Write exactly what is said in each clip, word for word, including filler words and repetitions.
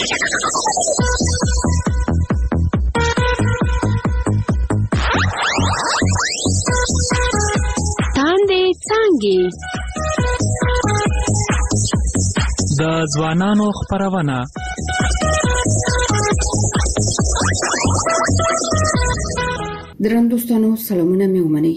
تاندې څانګې د ځوانانو خپرونه. درنو دوستانو سلامونه مې ومنئ.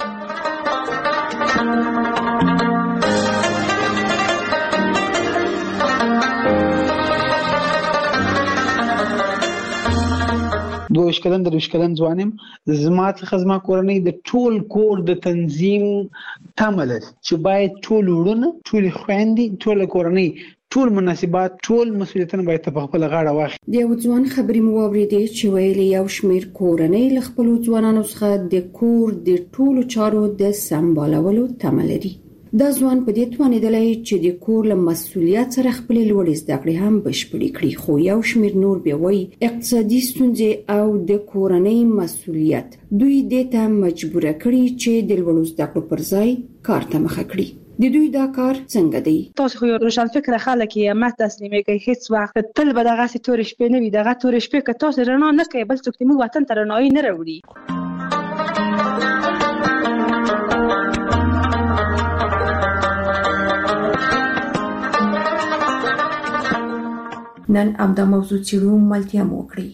دوه کلن د کلن ځوانم زما څخه زما کورنۍ د ټول کور د تنظیم تمه لري چې باید ټول وړونه ټول خويندې ټول کورنۍ ټول مناسبات ټول مسؤلیتونه باید په خپل غاړه واخلي. د یو ځوان خبرې مو واورېدې چې ویلي یو شمېر کورنۍ له خپلو ځوانانو څخه د کور د ټولو چارو د سمبالولو تمه لري. دا ځوان په دې توانیدلی چې د کور له مسؤلیت سره خپل لوړې زده کړې هم بشپړې کړي، خو یو شمېر نور بیا وایي اقتصادي ستونزې او د کورنۍ مسؤلیت دوی دې ته مجبوره کړي چې د لوړو زده کړو پر ځای کار ته مخه کړي. د دوی دا کار څنګه دی؟ تاسو خو روشن فکر خلک یې ما تسلیمي کوي، هیڅ وخت تل به دغه سي تور شپې نه وي، دغه تور شپې که تاسو رڼا نه کوي بل څوک دې موږ وطن ته رڼایي نه راوړي. نن ام دا موضوع چیرو ملتیا موکړي.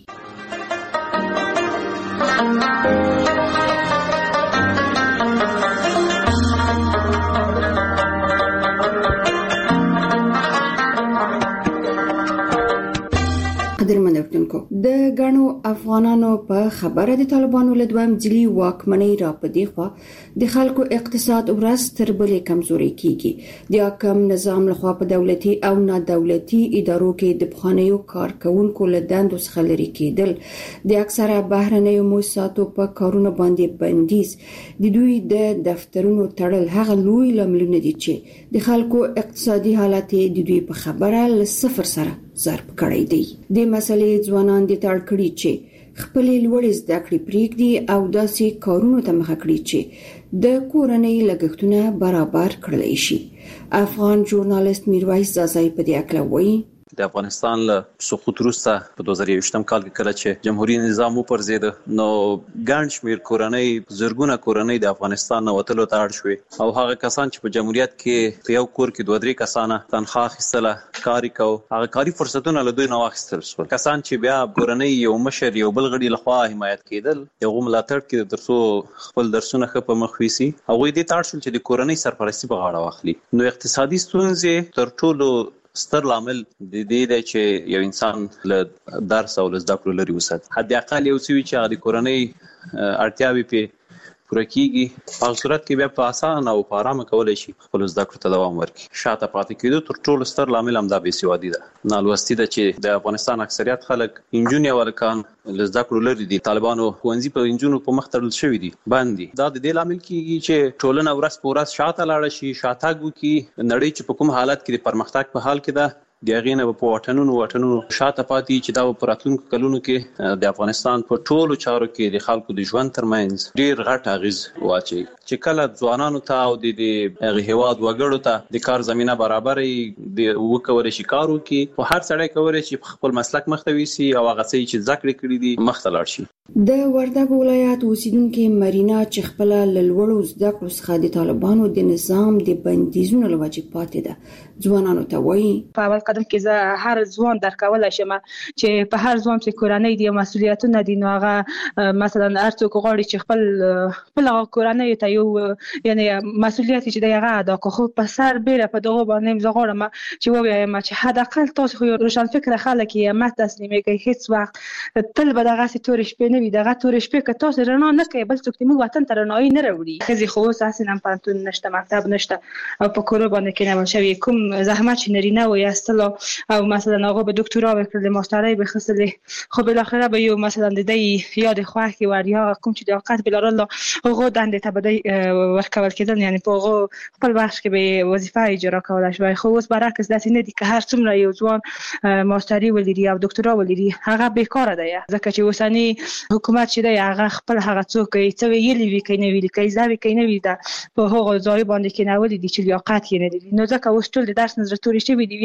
قدرمن اورېدونکو، د غنو افغانانو په خبره د طالبانو له دویم ځلي واکمنۍ را پدې خو د خلکو اقتصاد ورځ تر بلې کمزوري کیږي. د حاکم نظام لخوا په دولتي او نه دولتي ادارو کې د پخوانیو کارکونکو له دندو څخه لري کېدل، د اکثره بهرنیو مؤسساتو په کارونو باندې بندیز، د دوی د دفترونو تړل هغه لوی لاملونه دي چې د خلکو اقتصادي حالت د دوی په خبره له صفر سره ضرب کړی دی. د مسلې ځوانان د تړ کړي چې خپل لوړې زده کړې پریږدي او داسې کارونو ته مخه کړي چې د کورنۍ لګښتونه برابر کړلی شي. افغان ژورنالیست میرویس زازای په دې اړه وایي د افغانستان له سقوط وروسته په دوه زره یوویشتم کال کې کله چې جمهوریت نظام وپرځید نو ګڼ شمېر کورنۍ زرګونه کورنۍ د افغانستان نه وتلو ته اړ شوې او هغه کسان چې په جمهوریت کې په یو کور کې دوه درې کسانه تنخواه اخیستله کار یې کوه، هغه کاري فرصتونه له دوی نه واخیستل شول. کسان چې بیا کورنۍ یو مشر یو بل غړي لخوا حمایت کېدل، یو ملاتړ کېده تر څو خپل درسونه ښه په مخ ویسي، هغوی دې ته اړ شول چې د کورنۍ سرپرستي په غاړه واخلي. نو اقتصادي ستونزې تر ټولو ستر لامل د دې دی چې یو انسان له درس او له زده کړو لرې وساتي. حد اقل یو څه وي چې هغه د کورنۍ اړتیاوې پې پوره کېږي، په هغه صورت کې بیا په اسانه او په ارامه کولی شي خپلو زده کړو ته دوام ورکړي. شاته پاتې کېدو تر ټولو ستر لامل همدا بېسوادي ده، نالوستي ده چې د افغانستان اکثریت خلک نجونې او هلکان له زده کړو لرې دي. طالبانو ښوونځي په نجونو په مخ تړل شوي دي، بند دي. دا د دې لامل کېږي چې ټولنه ورځ په ورځ شاته لاړه شي، شاتګ وکړي. نړۍ چې په کوم حالت کې د پرمختګ په حال کې ده، د هغې نه به په واټنونو واټنونو شاته پاتې چې دا به په راتلونکو کلونو کې د افغانستان په ټولو چارو کې د خلکو د ژوند ترمنځ ډېر غټ اغېز واچوي. چې کله ځوانانو ته او د هغې هېواد وګړو ته د کار زمینه برابره وي، وکولی شي کار وکړي، خو هر سړی کولی شي په خپل مسلک مخته ویسي او هغه څه چې زده کړې کړي دي مخته لاړ شي. د وردګو ولایت اوسیدونکې مرینا چې خپله له لوړو زده کړو څخه د طالبانو د نظام د بندیزونو له وجې پاتې ده، ځوانانو ته وایي په اول قدم کې زه هر ځوان درکولی شم چې په هر ځوان چې کورنۍ دي مسؤلیتونه دي، نو هغه مثلا هر څوک غواړي چې خپل خپل کورنۍ ته یو یعنی مسؤلیت چې دی هغه ادا کړي. خو په سر بیره په دغه باندې زه غواړم چې ووایم چې حداقل تاسو خو روشن فکر خلک یې ما تسلیمي کوي، هیڅ وخت تل به دغسې تورې شپې نه وي، دغه تورې شپې که تاسو رڼا نه کوي بل څوک دې موږ وطن ته رڼایي نه راوړي. ښځې خو اوس اصلا پوهنتون نشته، مکتب نشته او په کورو باندې کېنول شوي، کوم زحمت چې نارینه وایستلو او مثلا هغه به دکترا وکړلې، ماسترۍ به اخیستلې، خو بالاخره به یو مثلا د دې یاد خوښې وړ یا کوم چې د اوقات به لرل هغو دندې ته به دی ورکول کېدل، یعنې په هغو خپل وخت کې به وظیفه اجرا کولی شوی. خو اوس برعکس داسې نه دي که هر څومره یو ځوان ماستري ولري او دکترا ولري هغه بیکاره دی، ځکه چې اوسني حکومت چې دی هغه خپل هغه څوک څه ویلي وي کوي نه ویلي کوي، زده وي کوي نه وي، په هغو ځایو باندې کېنولي دي چې لیاقت یې نه لري. نو ځکه اوس ټول د درس نه زړه تورې شوي دي، وایي چې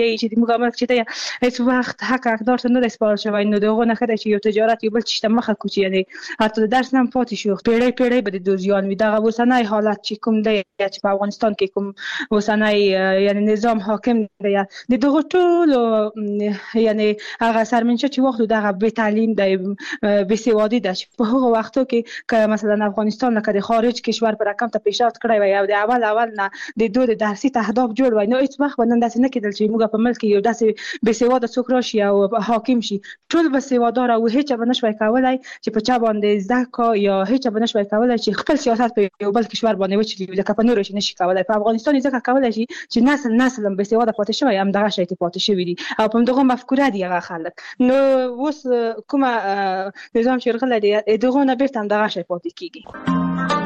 زموږ ملک چې دی هیڅ وخت حق حقدار ته نه دی سپارل شوی، نو دغه نه ښه دی چې یو تجارت یو بل چیز ته مخه کوچ، یعنی حتی د درس نه پاتې شو پیړۍ پیړۍ به د دوزیان وي. دغه اوسنی حالت چې کوم دی چې په افغانستان کې کوم اوسنی یعنی نظام حاکم دی، د دغه ټولو یعنی هغه سرمنشه چې وخت دغه بې تعلیم دی، بې سوادي ده چې په هغه وختو کې که مثلا افغانستان لکه د خارج کشور پر رقم ته پیشرفت کړی وای او د اول اول نه د دوه د درسي اهداف جوړ وای، نو هیڅ وخت باندې داسې نه کېدل چې موږ په ملک کې یو داسې بې سواده څوک راشي او حاکم شي. ټول بې سوادار او هیڅ به نشوي کولای چې په چا باندې زده کا یا هیڅ به نشوي کولای چې خپل سیاست په یو بل کشور باندې وچلي، ځکه په نور شي نشي کولای. په افغانستان ځکه کولای شي چې نسل نسل هم بې سواده پاتې شوی، هم دغه شی ته پاتې شوی دي او په دغه مفکوره دی هغه خلک. نو اوس کومه نظام چې غل دی دغه نه بیرته هم دغه شی پاتې کیږي.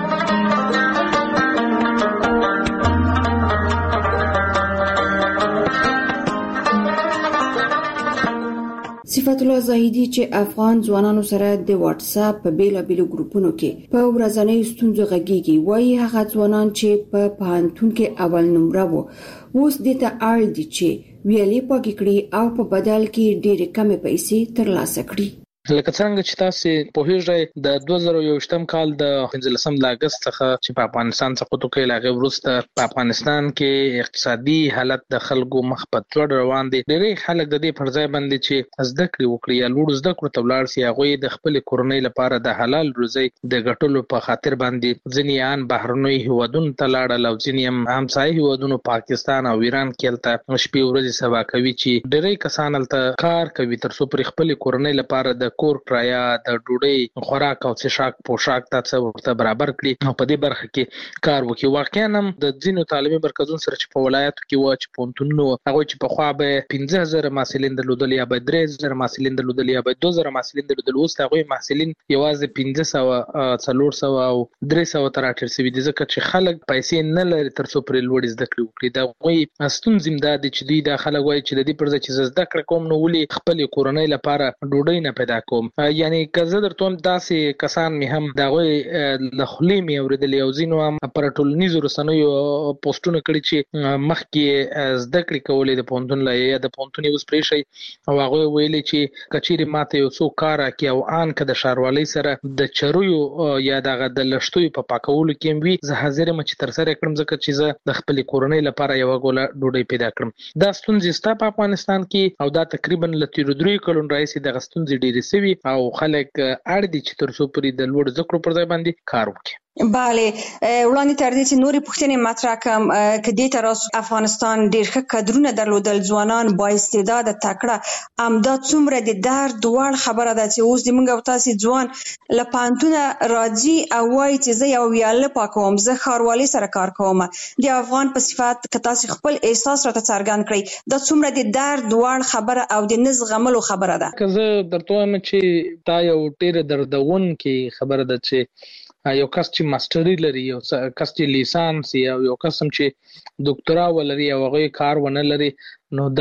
صفت الله زاهدي چې افغان ځوانانو سره د واتس اپ په بیلابیلو ګروپونو کې په ورځنۍ ستونزو غږیږي، وایي هغه ځوانان چې په پوهنتون کې اول نمره وو اوس د ته اړ دي چې ویلې پاکې کړي او په بدل کې ډېرې کمې پیسې ترلاسه کړي. لکه څنګه چې تاسو په هیڅ د دوه زره یوویشتم کال د پنځلسم د اگست څخه چې په افغانستان څخه توکي لاغه ورسته په افغانستان کې اقتصادي حالت د خلکو مخ په توړ روان دي. ډېری خلک د دې پر ځای باندې چې زده کړې وکړي یا لوړ زده کړو ته ولاړ شي، هغه د خپل کورنۍ لپاره د حلال روزي د ګټلو په خاطر باندې ځینې ان بهرنوي هیوادونو ته لاړل او ځینې هم همسایه هیوادونو پاکستان او ایران کې تل شپې ورځې سبا کوي چې ډېری کسان تل کار کوي تر څو پر خپل کورنۍ لپاره د کور کرایه، د ډوډۍ خوراک او څښاک پوشاک ته ورته برابر کړي او په دې برخه کې کار وکړي. واقعا هم د ځینو تعلیمي مرکزونو سره چې په ولایتو کې و چې پونتونو هغه چې په خوا به پنځه زره محصلین درلودل یا به درې زره محصلین درلودل یا به دوه زره محصلین درلودل، اوس هغه محصلین یوازې پنځه سوه څلور سوه او درې سوه تر راټول شوي دي، ځکه چې خلک پیسې نه لري تر څو پر لوړ زده کړې وکړي. دا وایي ستونزې دا دي چې دوی دا خلک وایي چې د دې پر ځای چې زده کړه کوم نو ولې خپل کورنۍ لپاره ډوډۍ نه پیدا کوم. یعنی که زه درته داسې کسان مې هم د هغوی له خولې مې اورېدلې او ځینو هم پر ټولنیزو رسنیو پوسټونه کړي چې مخکې زده کړې کولې د پوهنتون له یا د پوهنتون یې اوس پرېښی او هغوی ویلي چې که چیرې ماته یو څوک کار راکړي او ان که د ښاروالۍ سره د چرویو یا دغه د لښتیو په پاکولو کې هم وي، زه حاضر یم چې ترسره یې کړم ځکه چې زه د خپلې کورنۍ لپاره یوه ګوله ډوډۍ پیدا کړم. دا ستونزې شته په افغانستان کې او دا تقریبا له تېرو دریو کلونو راهیسې دغه ستونزې ډېرې شوي او خلک اړ دي چې تر څو پورې د لوړ زده کړو پر ځای باندې کار وکړي. بله، وړاندې تر دې چې نورې پوښتنې مطرح کړم که دې ته راست افغانستان ډېر ښه کدرونه درلودل، ځوانان با استعداده تکړه، همدا څومره د درد وړ خبره ده چې اوس زموږ او تاسې ځوان له پوهنتونه راځي او وایي چې زه یو ویاله پاکوم، زه ښاروالۍ سره کار کوم. د افغان په صفت که تاسې خپل احساس راته څرګند کړئ، دا څومره د درد وړ خبره او د نه زغملو خبره ده. که زه درته وایم چې دا یو ډېره دردونکې خبره ده چې یو کس چې ماستري لري، یو کس چې لیسانس یا یو کس هم چې ډاکټرا ولري او هغه کار ونه لري، نو دا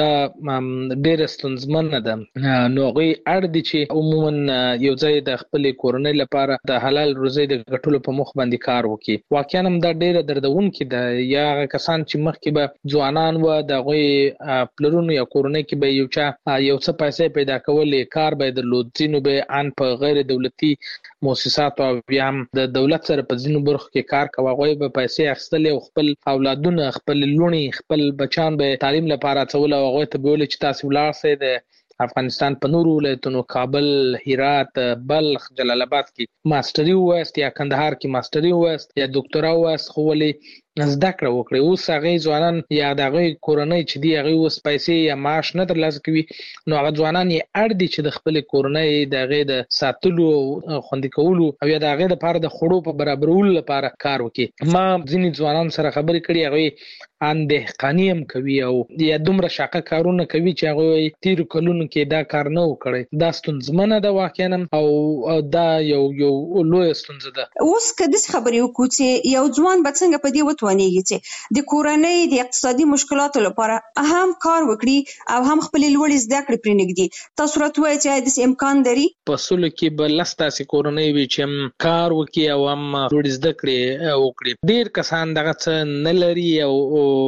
ډېره ستونزمنه ده. نو هغوی اړ دي چې عموما یو ځای د خپلې کورنۍ لپاره د حلال روزۍ د ګټلو په مخ باندې کار وکړي. واقعا هم دا ډېره دردونکې ده. یا هغه کسان چې مخکې به ځوانان وه، د هغوی پلرونو یا کورنۍ کې به یو چا یو څه پیسې پیدا کولې، کار به یې درلود، ځینو به ان په غیر دولتي مؤسساتو او بیا هم د دولت سره په ځینو برخو کې کار کوه، هغوی به پیسې اخیستلې او خپل اولادونه، خپل لوڼې، خپل بچیان به تعلیم لپاره اچول او هغوی ته به ویلې چې تاسې ولاړ سئ د افغانستان په نورو ولایتونو کابل، هرات، بلخ، جلال آباد کې ماستري ووایست یا کندهار کې ماستري ووایست یا ډاکټرا ووایست، خو ولې زده کړه وکړي. اوس هغې ځوانان یا د هغوی کورنۍ چې دي هغوی اوس پیسې یا معاش نه ترلاسه کوي، نو هغه ځوانان یې اړ دي چې د خپلې کورنۍ د هغې د ساتلو او خوندي کولو او یا د هغې دپاره د خوړو په برابرولو لپاره کار وکړي. ما ځینې ځوانانو سره خبرې کړي، هغوی ان دهقاني هم کوي او یا دومره شاقه کارونه کوي چې هغوی تېرو کلونو کې دا کار نه و کړی. دا ستونزمنه ده واقعا او دا یو یو لویه ستونزه ده. اوس که داسې خبرې وکړو چې یو ځوان به څنګه په دې وتوانېږي چې د کورنۍ د اقتصادي مشکلاتو لپاره هم کار وکړي او هم خپلې لوړې زده کړې پرې نږدي، تاسو راته وایئ چې آیا داسې امکان لري؟ په سلو کې به لس داسې کورنۍ وي چې هم کار وکړي او هم لوړې زده کړې وکړي. ډېر کسان دغه څه نه لري او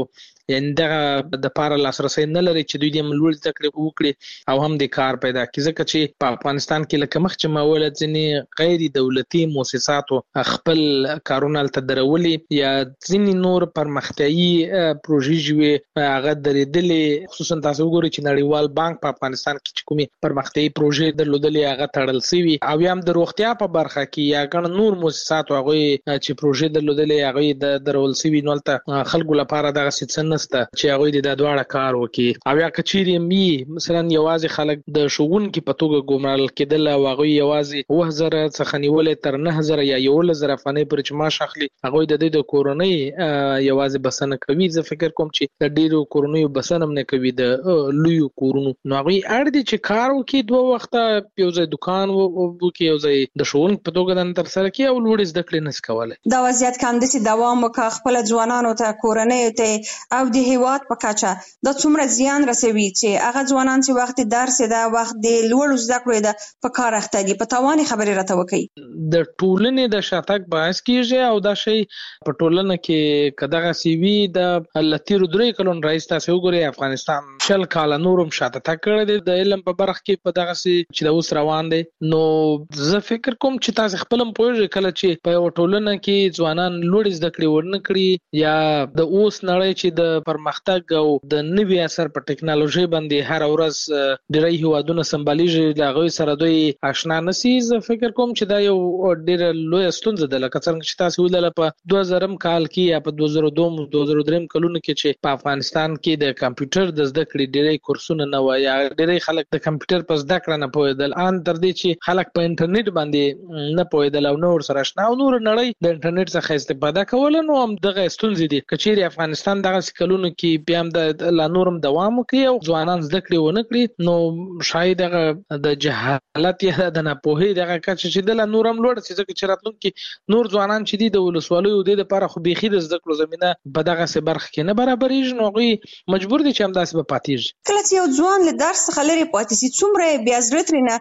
یعنی دغه د پاره لاسرسي نه لري چې دوی د ملوړ زده کړې وکړي او هم د کار پیدا کړي ځکه چې په افغانستان کې لکه مخ چې مولد ځینې غیر دولتي مؤسساتو خپل کارونه تدرولي یا ځینې نور پرمختیایي پروژې جوړې هغه درېدلې خصوصا تاسو وګورئ چې نړیوال بانک په افغانستان کې چې کومي پرمختیایي پروژې درلودلې هغه تړل شوی او هم د روغتیا په برخه کې یا ګڼ نور مؤسسات هغه چې پروژې درلودلې هغه د درول شوی نو ته خلکو لپاره دغه څه نسته چې هغه د دواړه کار وکړي او یا کچيري می مثلا یوازې خلک د شوونکو په توګه ګمرل کېدل او هغه یوازې اوه زره څخه نیولې تر نه زره یا یو لزر افغانۍ پر چې معاش اخلي هغه د دې د کورونی یوازې بسنه کوي زه فکر کوم چې د ډیرو کورونی بسنه نه کوي د لوی کورونو نو هغه اړ دي چې کار وکړي دوه وخته یو ځای دکان وکړي یو ځای د شوونکو په توګه د تر سره کې او لوړ زده کړې نس کوله دا وضعیت کوم د دوام وکړ خپل ځوانانو ته کورنۍ ته او د هیواد په کچه د څومره زیان رسوي چې هغه ځوانان چې وخت درس دا وخت د لوړ زده کړې د په کار اخته دي په تواني خبرې راته وکړي د ټولنې د شاتګ باعث کیږي او دا شی په ټولنه کې کداغه سی وی د لتیر درې کلون رئیس تاسو وګورئ افغانستان شل کال نورم شاته تکړه دي د علم په برخه کې په دغه سي چې د اوس روان دي نو زه فکر کوم چې تاسو خپل پوهیږئ کله چې په ټولنه کې ځوانان لوړ زده کړې ورنه کړی یا د اوس نړۍ چې د پرمختګ او د نوي اثر په ټکنالوژي باندې هر ورځ ډېری هیوادونه سمباليږي د غوي سره دوی آشنا نسی زه فکر کوم چې دا یو ډېر لوی ستونزه ده لکه څنګه چې تاسو ولله په دوه زره کال کې یا په دوه زره دوه دوه زره درې کلونو کې چې په افغانستان کې د کمپیوټر د زده کړې ډېری کورسونه نه و یا ډېری خلک د کمپیوټر په زده کړه نه پوهېدل ان تر دې چې خلک په انټرنیټ باندې نه پوهېدل او نور سره آشنا او نور نړۍ د انټرنیټ څخه استفاده کول نو هم دغه ستونزې دي کچېری افغانستان دغه کلونو کې بیا هم د لا نورم دوام کوي او ځوانان زده کړې ونه کړي نو شاید هغه د جهالت یا د ناپوهۍ دغه کچ چې د لا نورم لوړ چې ځکه چې راتلونکي نور ځوانان چې دي د ولسوالیو د لپاره خو بيخي د زده کړو زمينه په دغه سه برخه کې نه برابرېږي نو غوي مجبور دي چې هم داسې به پاتېږي کله چې یو ځوان له درس څخه لري پاتې سي څومره بیا زړه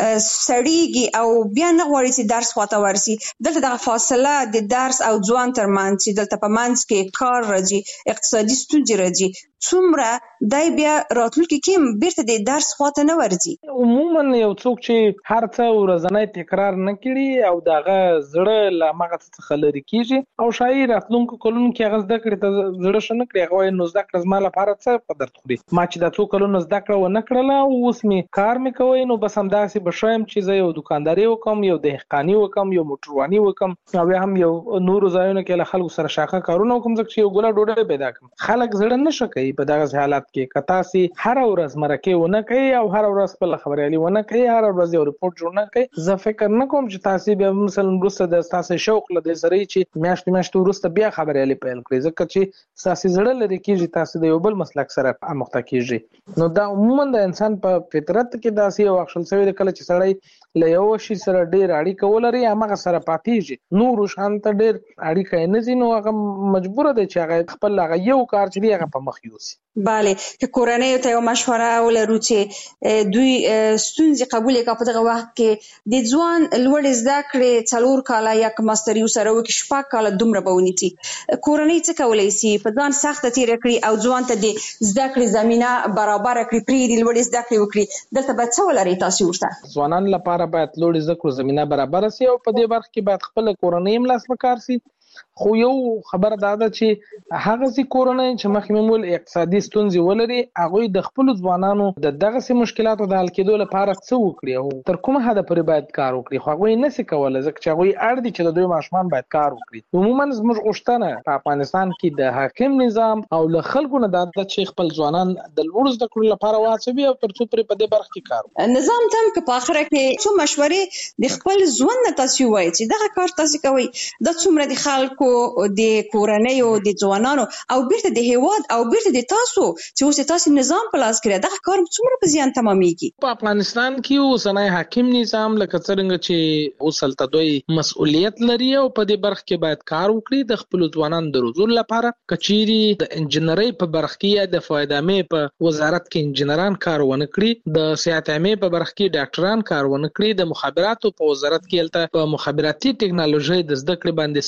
سړیږي او بیا نه غواړي چې درس خواته ورسي دلته دغه فاصله د درس او ځوان ترمنځ چې دلته په منځ کې کار راځي اقتصادي ستونزې راځي څومره دای بیا راتلونکي کې بیرته د درس خواته نه ورځي عموما یو څوک چې هر څه ورځنی تکرار نه کړي او دغه زړه لا مغه څخه لري کیږي او شاعر راتلونکو کلونو کې هغه زده کړې ته زړه شنه کړي هغه نو زده کړه زما لپاره څه په درد خوري ما چې د څو کلونو زده کړه و نه کړله او اوس می کار می کوي نو بس همداسې بشایم چې زه یو دکانداري وکم یو دهقاني وکم یو موټرواني وکم او هم یو نور ځایونه کې له خلکو سره شاخه کارونه وکم ځکه چې یو ګوله ډوډۍ پیدا کوم خلک زړه نشه کوي په دغه حالت کې کتا سي هر ورځ مرکه ونه کوي او هر ورځ خپل خبريالي ونه کوي هر ورځ یو ریپورت جوړ نه کوي زه فکر نه کوم چې تاسو به مثلا وروسته د تاسو شوق لدې سره چې میاشت میاشت وروسته بیا خبريالي پیل کړئ ځکه چې تاسو زړه لري کېږي تاسو د یو بل مسلک سره اموخته کېږي نو دا عموما د انسان په فطرت کې داسې یو اخشل سوی د کله چې سړی له یو شي سره ډیر اړیکه ولري هغه سره پاتېږي نور شانت ډیر اړیکه نه زینو هغه مجبور دی چې هغه خپل هغه یو کار چې هغه په مخ یوسي bale که کورنۍ ته یو مشوره ولرو چې دوی ستونزې قبول کړي په دغه وخت کې د ځوان لوړ زده کړې څلور کاله یا ماستری سره وکړي شپږ کاله دومره بونیتي کورنۍ څه کولای شي په ځان سخت تیر کړي او ځوان ته د زده کړې زمينه برابر کړي پری د لوړ زده کړې وکړي دلته به څه ولري تاسو ورته ځوانان لپاره باید لوړ زده کړو زمينه برابر شي او په دې برخه کې باید خپل کورنۍ ملاس وکړ شي خو یو خبر دا ده چې هغه سي کورنۍ چې مخکې مول اقتصادي ستونزې ولري هغه د خپل ځوانانو د دغه سي مشکلاتو د حل کېدو لپاره څه وکړي او تر کومه حد پورې باید کار وکړي خو هغه نه سي کولای ځکه چې هغه اړ دي چې د دوی ماشومان باید کار وکړي عموما زموږ غوښتنه په افغانستان کې د حاکم نظام او له خلکو نه د چې خپل ځوانان د لوړ زده کړو لپاره واچوي او تر څو پرې په دې برخه کې کار وکړي نظام تم که په اخره کې څو مشورې د خپل ځوان نه تاسو وایي چې دغه کار تاسو کوي د څومره د خلکو د کورنۍ او د ځوانانو او بیرته د هیواد او بیرته د تاسو چې اوس تاسو نظام په لاس کې دغه کار څومره په زیان تمامېږي په افغانستان کې اوسنۍ حاکم نظام لکه څنګه چې اوسلته دوی مسؤلیت لري او په دې برخه کې باید کار وکړي د خپل ځوانانو د روزلو لپاره کچيري د انجنیري په برخه کې د فایدامې په وزارت کې انجنیران کار ونه کړي د صحت عامه په برخه کې ډاکټران کار ونه کړي د مخابراتو په وزارت کې الته په مخابراتي ټکنالوژي د زده کړې باندې سمبال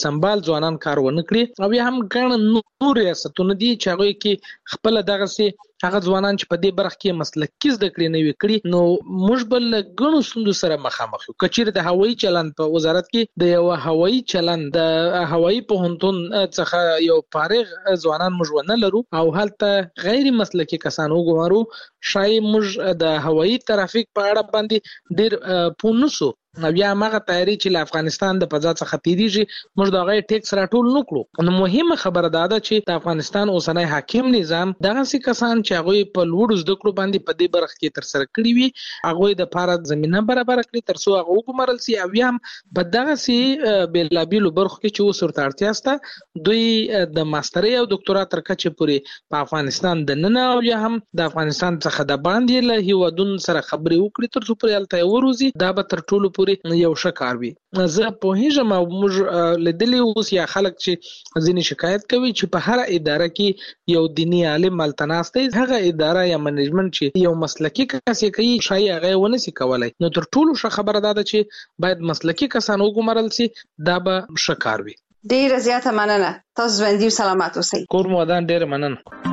ځوانان کار ونه کړي او یا هم ګڼ نور ریاستونه دي چې هغه کې خپل دغه سي هغه ځوانان چې په دې برخه کې مسلکي زده کړې نه وي کړي نو موږ بل ګڼو ستونزو سره مخامخ یو. کچیر د هوایي چلند په وزارت کې د یو هوایي چلند د هوایي پوهنتون څخه یو فارغ ځوانان موږ ونه لرو او هلته غیر مسلکي کسان وګورو شاید موږ د هوایي ترافیک په اړه باندې ډېر پوه نشو نو بیا هغه تیاری چې له افغانستان د فضا څخه تیریږي موږ دا غي ټیکس راټول نکړو. نو مهمه خبره دا ده چې د افغانستان اوسنۍ حاکم نظام دغه سي کسان چې هغه په لوړ زده کړو باندې په دې برخه کې تر سره کړی وي هغه د لپاره زمينه برابر کړي تر څو هغه وګمرل سي او یا په دغه سي بیلابیلو برخو کې چې وسورته اړتیا سته دوی د ماسترۍ او ډاکټرا تر کچې پورې په افغانستان د نن او یا هم د افغانستان څخه د باندې له هیوادونو سره خبرې وکړي تر څو پورې الته وروزي دا به تر ټولو یو شکار وي. زه په هیڅ ما موږ لیدلی اوس یا خلک چې ځینې شکایت کوي چې په هر اداره کې یو دینی عالم ملتناسته هغه اداره یا منیجمنت چې یو مسلکی کس کوي شای هغه ونه سي کولای نو تر ټولو ښه خبره ده چې باید مسلکی کسان وګمرل سي دا به شکار وي. ډیر زیاته مننه تاسو ژوندۍ او سلامات اوسئ. کور مو ودان ډیر مننه.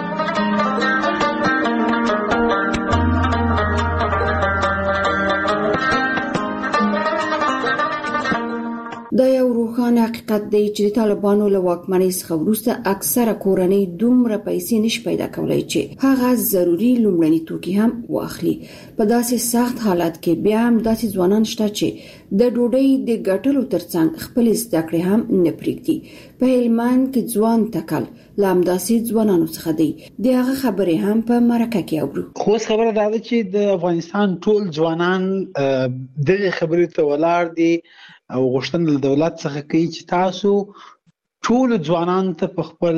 دا یو روښانه حقیقت دی چې د طالبانو له واکمنۍ څخه وروسته اکثره کورنۍ دومره پیسې نشي پیدا کولای چې هغه ضروري لومړني توکي هم واخلي. په داسې سخت حالت کې بیا هم داسې ځوانان شته چې د ډوډۍ د ګټلو ترڅنګ خپل زده کړې هم نه پرېږدي. په هلمند کې ځوان تکل لام داسې ځوانانو څخه دی د هغه خبرې هم په مرکه کې اورو. خو خبره دا ده چې د افغانستان ټول ځوانان دغه خبرې ته ولاړ دي او غوښتنه د دولت څخه کوي چې تاسو ټول ځوانان ته په خپل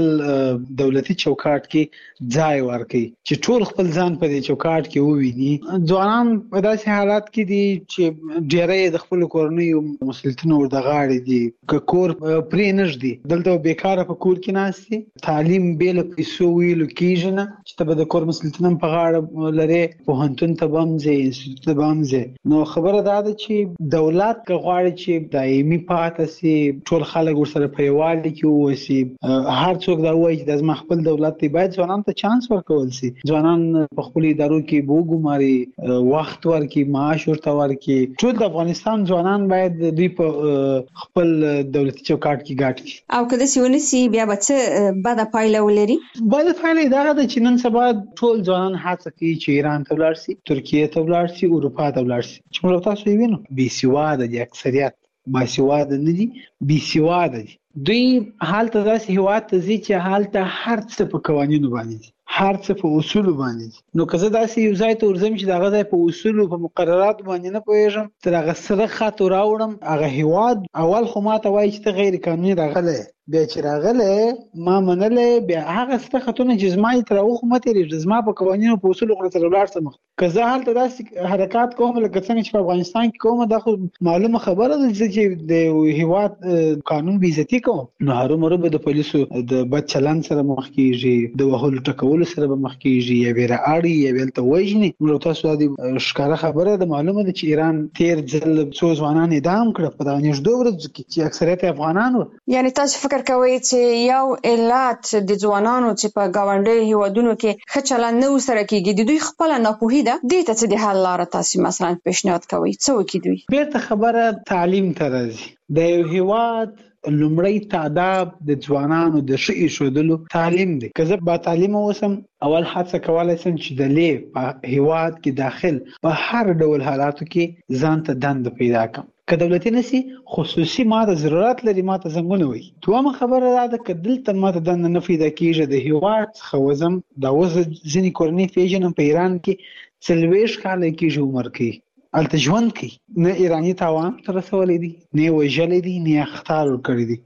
دولتي چوکاټ کې ځای ورکړي چې ټول خپل ځان په دې چوکاټ کې وویني. ځوانان په داسې حالات کې دي چې ډېری د خپل کورنیو مسؤلیتونو ورته غاړې دي که کور پرې نږدي دلته بیکاره په کور کې ناست دي تعلیم بې له پیسو ویلو کېږي نه چې ته به د کور مسؤلیتونه په غاړه لرې پوهنتون ته به هم ځې انسټیټوټ ته به هم ځې. نو خبره دا ده چې دولت که غواړي چې دایمي پاتې سي ټول خلک ورسره په یووالي کې وسی هر څوک دا وایي چې د خپل دولت دی باید ځوانان ته چانس ورکول سي. ځوانان په خپل ادارو کې وګماري وخت ورکي معاش ورته ورکي. ټول د افغانستان ځوانان باید دوی په خپل دولتي چوکاټ کې ګټي او کله چې ونسي بیا به څه بده پایله ولري. بده پایله دا ده چې نن سبا ټول ځوانان هڅه کوي چې ایران ته ولاړ شي ترکیه ته ولاړ شي اروپا ته ولاړ شي چې موږ تاسو یې وینو بې سواده دي اکثریت باسواده نه دي بې سواده دي. دوی حالت داسې هیواد ته ځي چې حالت هر څه په قوانینو باندې هر څه په اصول باندې نو که زه داسې یو ځای ته ورځم چې دغه ځای په اصول او په مقررات باندې نه پوهیږم تر هغه سره خط راوړم هغه هیواد اول خو ماته وایي چې ته غیر قانوني راغلی بیا چې راغلی ما منلې بیا هغه څه خطونه چې زما یې تر هغه مه تېرېږي زما په قوانینو په اصولو خو سره ولاړ سم که زه هلته داسې حرکات کوم لکه څنګه چې په افغانستان کې کوم دا خو معلومه خبره ده چې د هیواد قانون بې عزتي کوم نو هرومرو به د پولیسو د بد چلند سره مخ کېږي د وهلو ټکولو سره به مخ کېږي یا به رااړي یا به هلته وژني. نو تاسو دا ښکاره خبره ده معلومه ده چې ایران تېر ځل څو ځوانان اعدام کړه په دغه نږدې ورځو کې چې اکثریت افغانان وو. یعنې تاسو فکر کوئ چې یو علت د ځوانانو چې په ګاونډي هیوادونو کې ښه چلند نه ورسره کېږي د دوی خپله ناپوهي ده دې ته څه د حل لاره تاسو مثلا پیشنهاد کوئ څه وکړي دوی؟ بیرته خبره تعلیم ته راځي. د یو هیواد لومړی تعداد د ځوانانو د ښه ایښودلو تعلیم دی. که زه با تعلیم اوسم اول هڅه کولی شم چې د لې په هیواد کې داخل په هر ډول حالاتو کې ځان ته دنده پیدا کړم. که دولتي نشي خصوصي ماته ضرورت لري ماته زنګونه وي. دویمه خبره دا ده که دلته ماته دنده نه پیدا کېږي د هیواد څخه وځم دا اوس ځینې کورنۍ پېژنم په ایران کې څلوېښت کاله کېږي عمر کوي هلته ژوند کوي نه ایراني تاوان ته رسولی دی نه یې وژلی دی نه یې اخطار ورکړی دی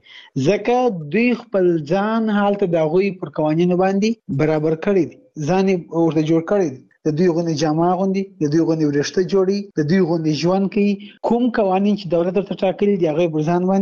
ځکه دوی خپل ځان هلته د هغوی پر قوانینو باندې برابر کړی دی ځان یې ورته جوړ کړی دی د دوی غوندې جامه اغوندي د دوی غوندې وریښته جوړي د دوی غوندې ژوند کوي کوم قوانین چې دولت ورته ټاکلي دي هغه پر ځان باندې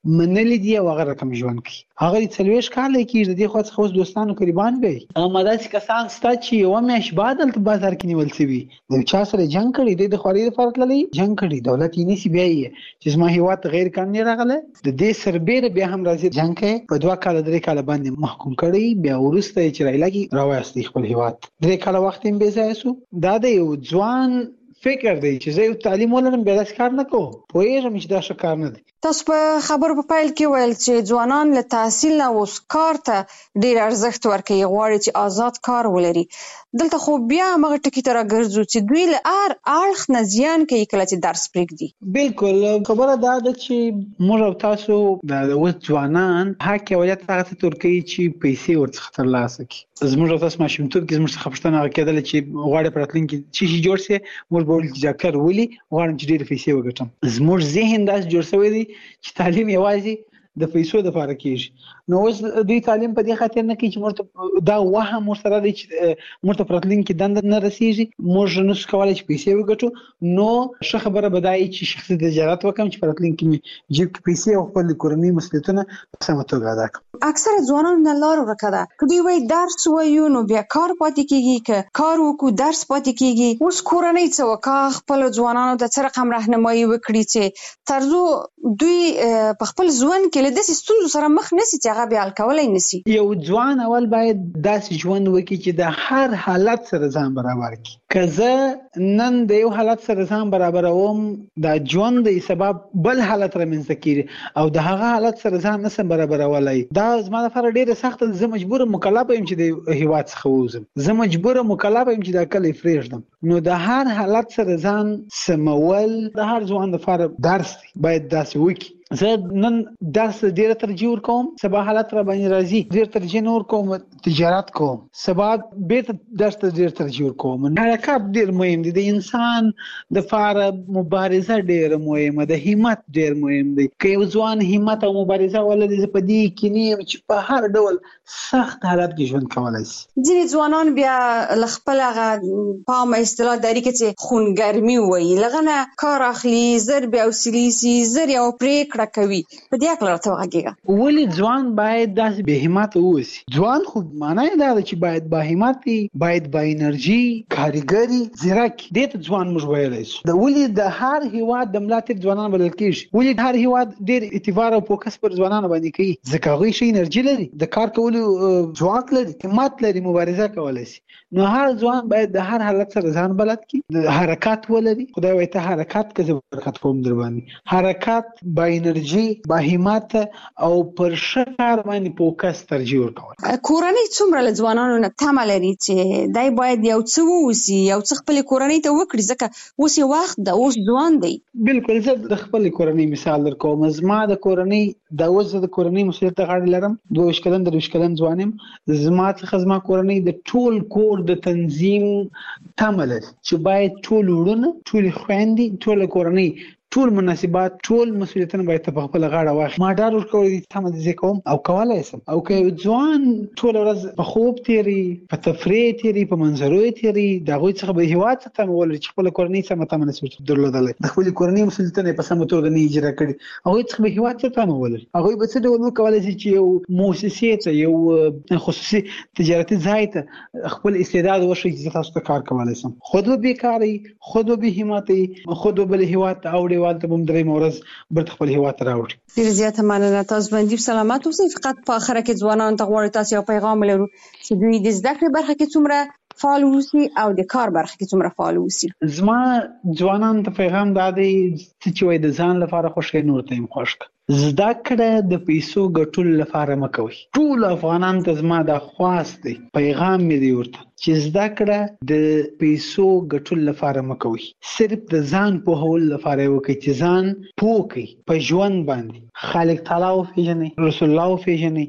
منلي دي او هغه رقم ژوند کوي هغه څلوېښت کاله کېږي د دې خوا څخه اوس دوستانو قربان دی اما داسې کسان شته چې یوه میاشت بعد هلته بازار کې نیول شوي د چا سره جنګ کړی دی د خوارۍ دپاره تللی جنګ کړي دولت یې نیسي بیا یې چې زما هېواد ته غیر قانوني راغلی د دې سربیره بیا هم راځي جنګ کوي په دوه کاله درې کاله باندې محکوم کړی بیا وروسته یې چې رایلګي راوایستی خپل هېواد درې کاله وخت یې بې ځایه سو دا د یو ځوان فکر دی چې زه یو تعلیم ولرم بیا داسې کار نه کوم پوهېږم چې دا ښه کار نه دی تاسو په خبرو په پیل کې ویل چې ځوانان له تحصیل نه اوس کار ته ډېر ارزښت ورکوي غواړي چې آزاد کار ولري دلته خو بیا همغه ټکي ته راګرځو چې دوی له هر اړخ نه زیان کوي کله چې درس پرېږدي بالکل خبره دا ده چې موږ او تاسو د اوس ځوانان حق اولت هغه ته ورکوي چې پیسې ورڅخه ترلاسه کړي زموږ او تاسو ماشومتوب کې زموږ څخه پوښتنه هغه کېدله چې غواړې په راتلونکي کې څه شي جوړ شي موږ به ویل چې ډاکټر ولي غواړم چې ډېرې پیسې وګټم زموږ ذهن داسې جوړ شوی دی چې تعلیم یوازې د پیسو دپاره کېږي نو اوس دوی تعلیم په دې خاطر نه کوي چې موږ دا وهم ورسره دی چې موږ ته په راتلونکي کې دنده نه رسېږي موږ نشو کولی چې پیسې وګټو نو ښه خبره به دا وي چې شخصي تجارت وکړم چې په راتلونکي کې مې جیب کې پیسې او خپل کورنۍ مسؤلیتونه په سمه توګه ادا کړم اکثره ځوانانو نه لار ورکه ده که دوی وایي درس ووایو نو بیا کار پاتې کېږي که کار وکړو درس پاتې کېږي اوس کورنۍ څه وکړه خپلو ځوانانو ته څه رقم رهنمایي وکړي چې تر څو دوی په خپل ژوند کې له داسې ستونزو سره مخ نشي چې هغه بیا حل کولی نشي یو ځوان اول باید داسې ژوند وکړي چې د هر حالت سره ځان برابر کړي که زه نن د یو حالت سره ځان برابروم دا ژوند د سبب بل حالت رامنځته کېږي او د هغه حالت سره ځان نشم برابرولی دا زما لپاره ډېره سخته زه مجبوره مکلفه یم چې د هېواد څخه ووځم زه مجبوره مکلفه یم چې دا کلی پرېږدم نو د هر حالت سره ځان سمول د هر ځوان لپاره درس دی باید داسې وکړي زه نن درس ډېره ترجیح ورکوم سبا حالت را باندې راځي ډېر ترجیح نه ورکوم تجارت کوم سبا بېرته درس ته ډېر ترجیح ورکوم حرکت ډېر مهم دی د انسان دپاره مبارزه ډېره مهمه ده همت ډېر مهم دی که یو ځوان همت او مبارزه ولري زه په دې کې نه یم چې په هر ډول سخت حالت کې ژوند کولی شي ځینې ځوانان بیا له خپل هغه پامه اصطلاح داري کې چې خونګرمي وایي له هغه نه کار اخلي زر بیا حوصلې سي زر یو پرېکړه کوي په دې هکله راته وغږېږه ولې ځوان باید داسې بې همته واوسي ځوان خو معنا یې دا ده چې باید با همت وي باید با انرژي کارګر وي ځیرک دې ته ځوان موږ ویلی شو د ولې د هر هېواد د ملا تیر ځوانان بلل کېږي ولې هر هېواد ډېر اعتبار او فوکس پر ځوانانو باندې کوي ځکه هغوی ښه انرژي لري د کار کولو ځواک لري همت لري مبارزه کولی شي نو هر ځوان باید د هر حالت سره ځان بلد کړي د حرکت ولري خدای وایي ته حرکت که زه برکت کوم در باندې حرکت با انرژي با همت او پر ښه کار باندې فوکس ترجیح ورکول کورنۍ څومره له ځوانانو نه تمه لري چې دی باید یو څه ووسي یو څه خپلې کورنۍ ته وکړي ځکه اوس یې وخت ده اوس ځوان دی بالکل زه د خپلې کورنۍ مثال در کوم زما د کورنۍ دا اوس زه د کورنۍ مسؤلیت ته غاړه لرم دوه ویشت کلن درویشت کلن ځوان یم زما څخه زما کورنۍ د ټول کور د تنظیم تمه لري چې باید ټول وروڼه ټولې خویندې ټوله کورنۍ ټول مناسبات ټول مسؤلیتونه باید په خپل غاړه واخلي ما ډار ورکولی دی تمه دې زه کوم او کولی شم او که یو ځوان ټوله ورځ په خوب تېري په تفریح تېري په منظرو یې تېري د هغوی څخه به هېواد څخه تمه ولري چې خپله کورنۍ سمه تمه نشي درلودلی د خپلې کورنۍ مسؤلیتونه یې په سمه توګه نه اجرا کړي هغوی څخه به هېواد څخه تمه ولري هغوی به څه ډول وکولی شي چې یو مؤسسې ته یو خصوصي تجارتي ځای ته خپل استعداد وښیي چې زه تاسو ته کار کولی شم خود به بېکاره وي خود به بې همته وي خود به بل هېواد ته اوړي والته به هم درېیمه ورځ بیرته خپل هېواد ته راوړي ډېره زیاته مننه تاسو باندې سلامت اوسئ فقط په اخره کې ځوانانو ته غواړو تاسو یو پیغام لرو چې دوی د زده کړې برخه کې څومره فعال اوسي او د کار برخه کې څومره فعال اوسي زما ځوانانو ته پیغام دا دی چې وایي د ځان لپاره خوښ کړئ نور ته هم خوښ کړه زده کړه د پیسو ګټلو لپاره مه کوئ ټول افغانانو ته زما دا خواست دی پیغام مې دی ورته چې زده کړه د پیسو ګټلو لپاره مه کوئ صرف د ځان پوهولو لپاره یې وکړئ چې ځان پوه کړئ په ژوند باندې خالق تعالی وپېژنئ رسول الله وپېژنئ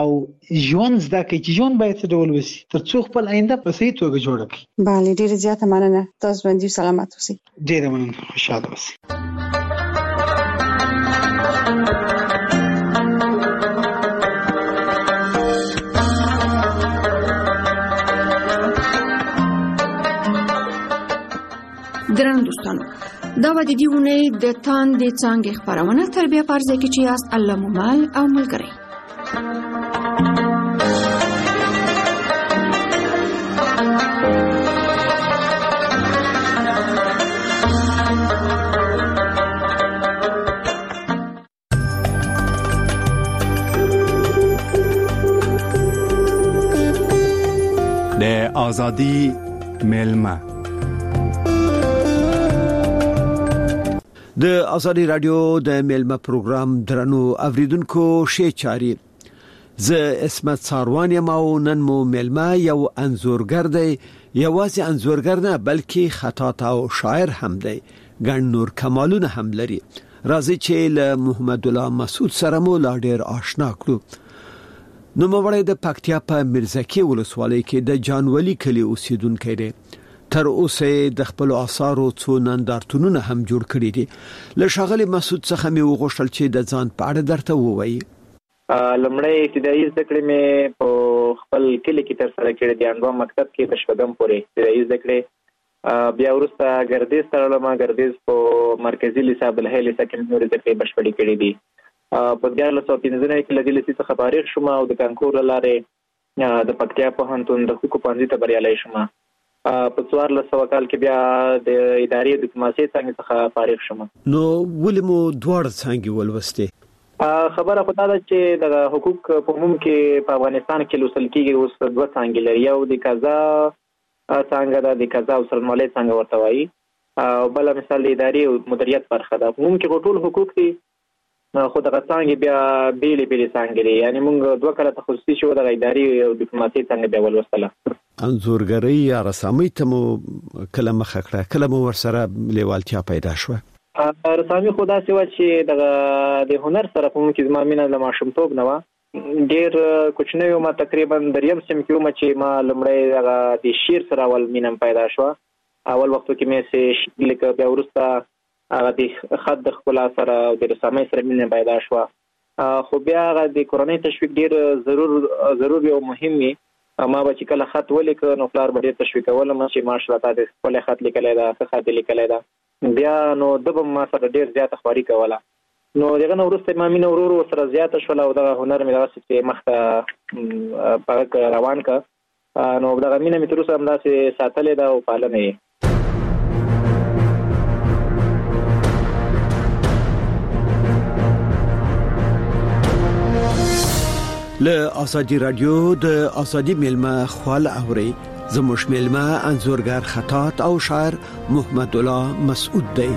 او ژوند زده کړئ چې ژوند باید څه ډول وشي تر څو خپل آینده په صحیح توګه جوړه کړئ بله ډېره زیاته مننه تاسو باندې سلامت اوسئ ډېره مننه خوشحاله اوسئ درنو دوستانو دا به د دې اونۍ د تاندې څانګې خپرونه تر بیا فرضه کې چې یاست الله مو مل او ملګری. د آزادی ملمه د آزادی رادیو د ملمه پروګرام درنو اوریدونکو شې چاري ز اسمت ساروان یم او نن مو ملمه یو انزورګر دی، یوازې انزورګر نه بلکې خطاط او شاعر هم دی، ګڼ نور کمالونه هم لري. راځي چې له محمد الله مسعود سره مو لا ډیر آشنا کړو. نو موړی د پکتیا په مرزکی ولسوالۍ کې د جانولی کلی اوسیدونکی دی. تر اوسه د خپل آثارو څو نندارتونونه هم جوړ کړي دي. له ښاغلي مسعود څخه مې وغوښتل چې د ځان په اړه درته ووایي. لمړی ابتدایي زده کړې مې په خپل کلی کې تر سره کړې دي، انډوا مکتب کې د شپږم پورې ابتدایي زده کړې. بیا وروسته ګردیز ته لاړم، ګردیز په مرکزي لیسه بلهي لیسه کې مې زده کړې بشپړې کړې دي. په دیارلس سوه پنځه نوي کې له دې لیسې څخه فارغ شوم او د کانکور له لارې د پکتیا پوهنتون د حقوقو پوهنځي ته بریالی شوم. په څوارلس سوه کال کې بیا د ادارې ډیپلوماسۍ څانګې څخه فارغ شوم. نو ولې مو دواړه څانګې ولوستې؟ خبره خو دا ده چې د حقوق په عموم کې په افغانستان کې لوستل کېږي اوس دوه څانګې لري، یو د قضا څانګه ده، د قضا او څرنګوالۍ څانګه ورته وایي، او بله مثال د ادارې او مدیریت برخه ده. په عموم کې ټول حقوق دي، خو دغه څانګې بیا بیلې بیلې څانګې دي، یعنی موږ دوه کاله تخصصي شو د ادارې او ډیپلوماسۍ څانګه بیا ولوستله. انځورګرۍ یا رسامۍ ته مو کله مخه کړه، کله مو ورسره لیوالتیا پیدا شوه؟ رسامي خو داسې وه چې دغه د هنر سره په موږ کې زما مینه له ماشومتوب نه وه. ډېر کوچنی وم، تقریبا دریم صنف کې وم چې ما لومړی دغه د شعر سره اول مینه پیدا شوه. اول وختو کې مې شعر لیکه، بیا وروسته هغه د خط د ښکلا سره او د رسامۍ سره مینه پیدا شوه. خو بیا هغه د کورنۍ تشویق ډېر ضرور ضرور او مهم وي. ما به چې کله خط ولیکه نو پلار به ډېر تشویقولم چې ماشاءالله تا د ښکلی خط لیکلی ده، ښه خط یې لیکلی ده. بیا نو ده به ما سره ډېر زیاته خواري کوله. نو دغه نه وروسته ما مینه ورو ورو سره زیاته شوله او دغه هنر مې دغسې چې مخته په روان که. نو دغه مینه مې تر اوسه همداسې ساتلې ده او پالنه یې. له آزادی رادیو د آزادی ملمه خپل اوري. زموږ ملمه انځورګر خطاط او شاعر محمد الله مسعود دی.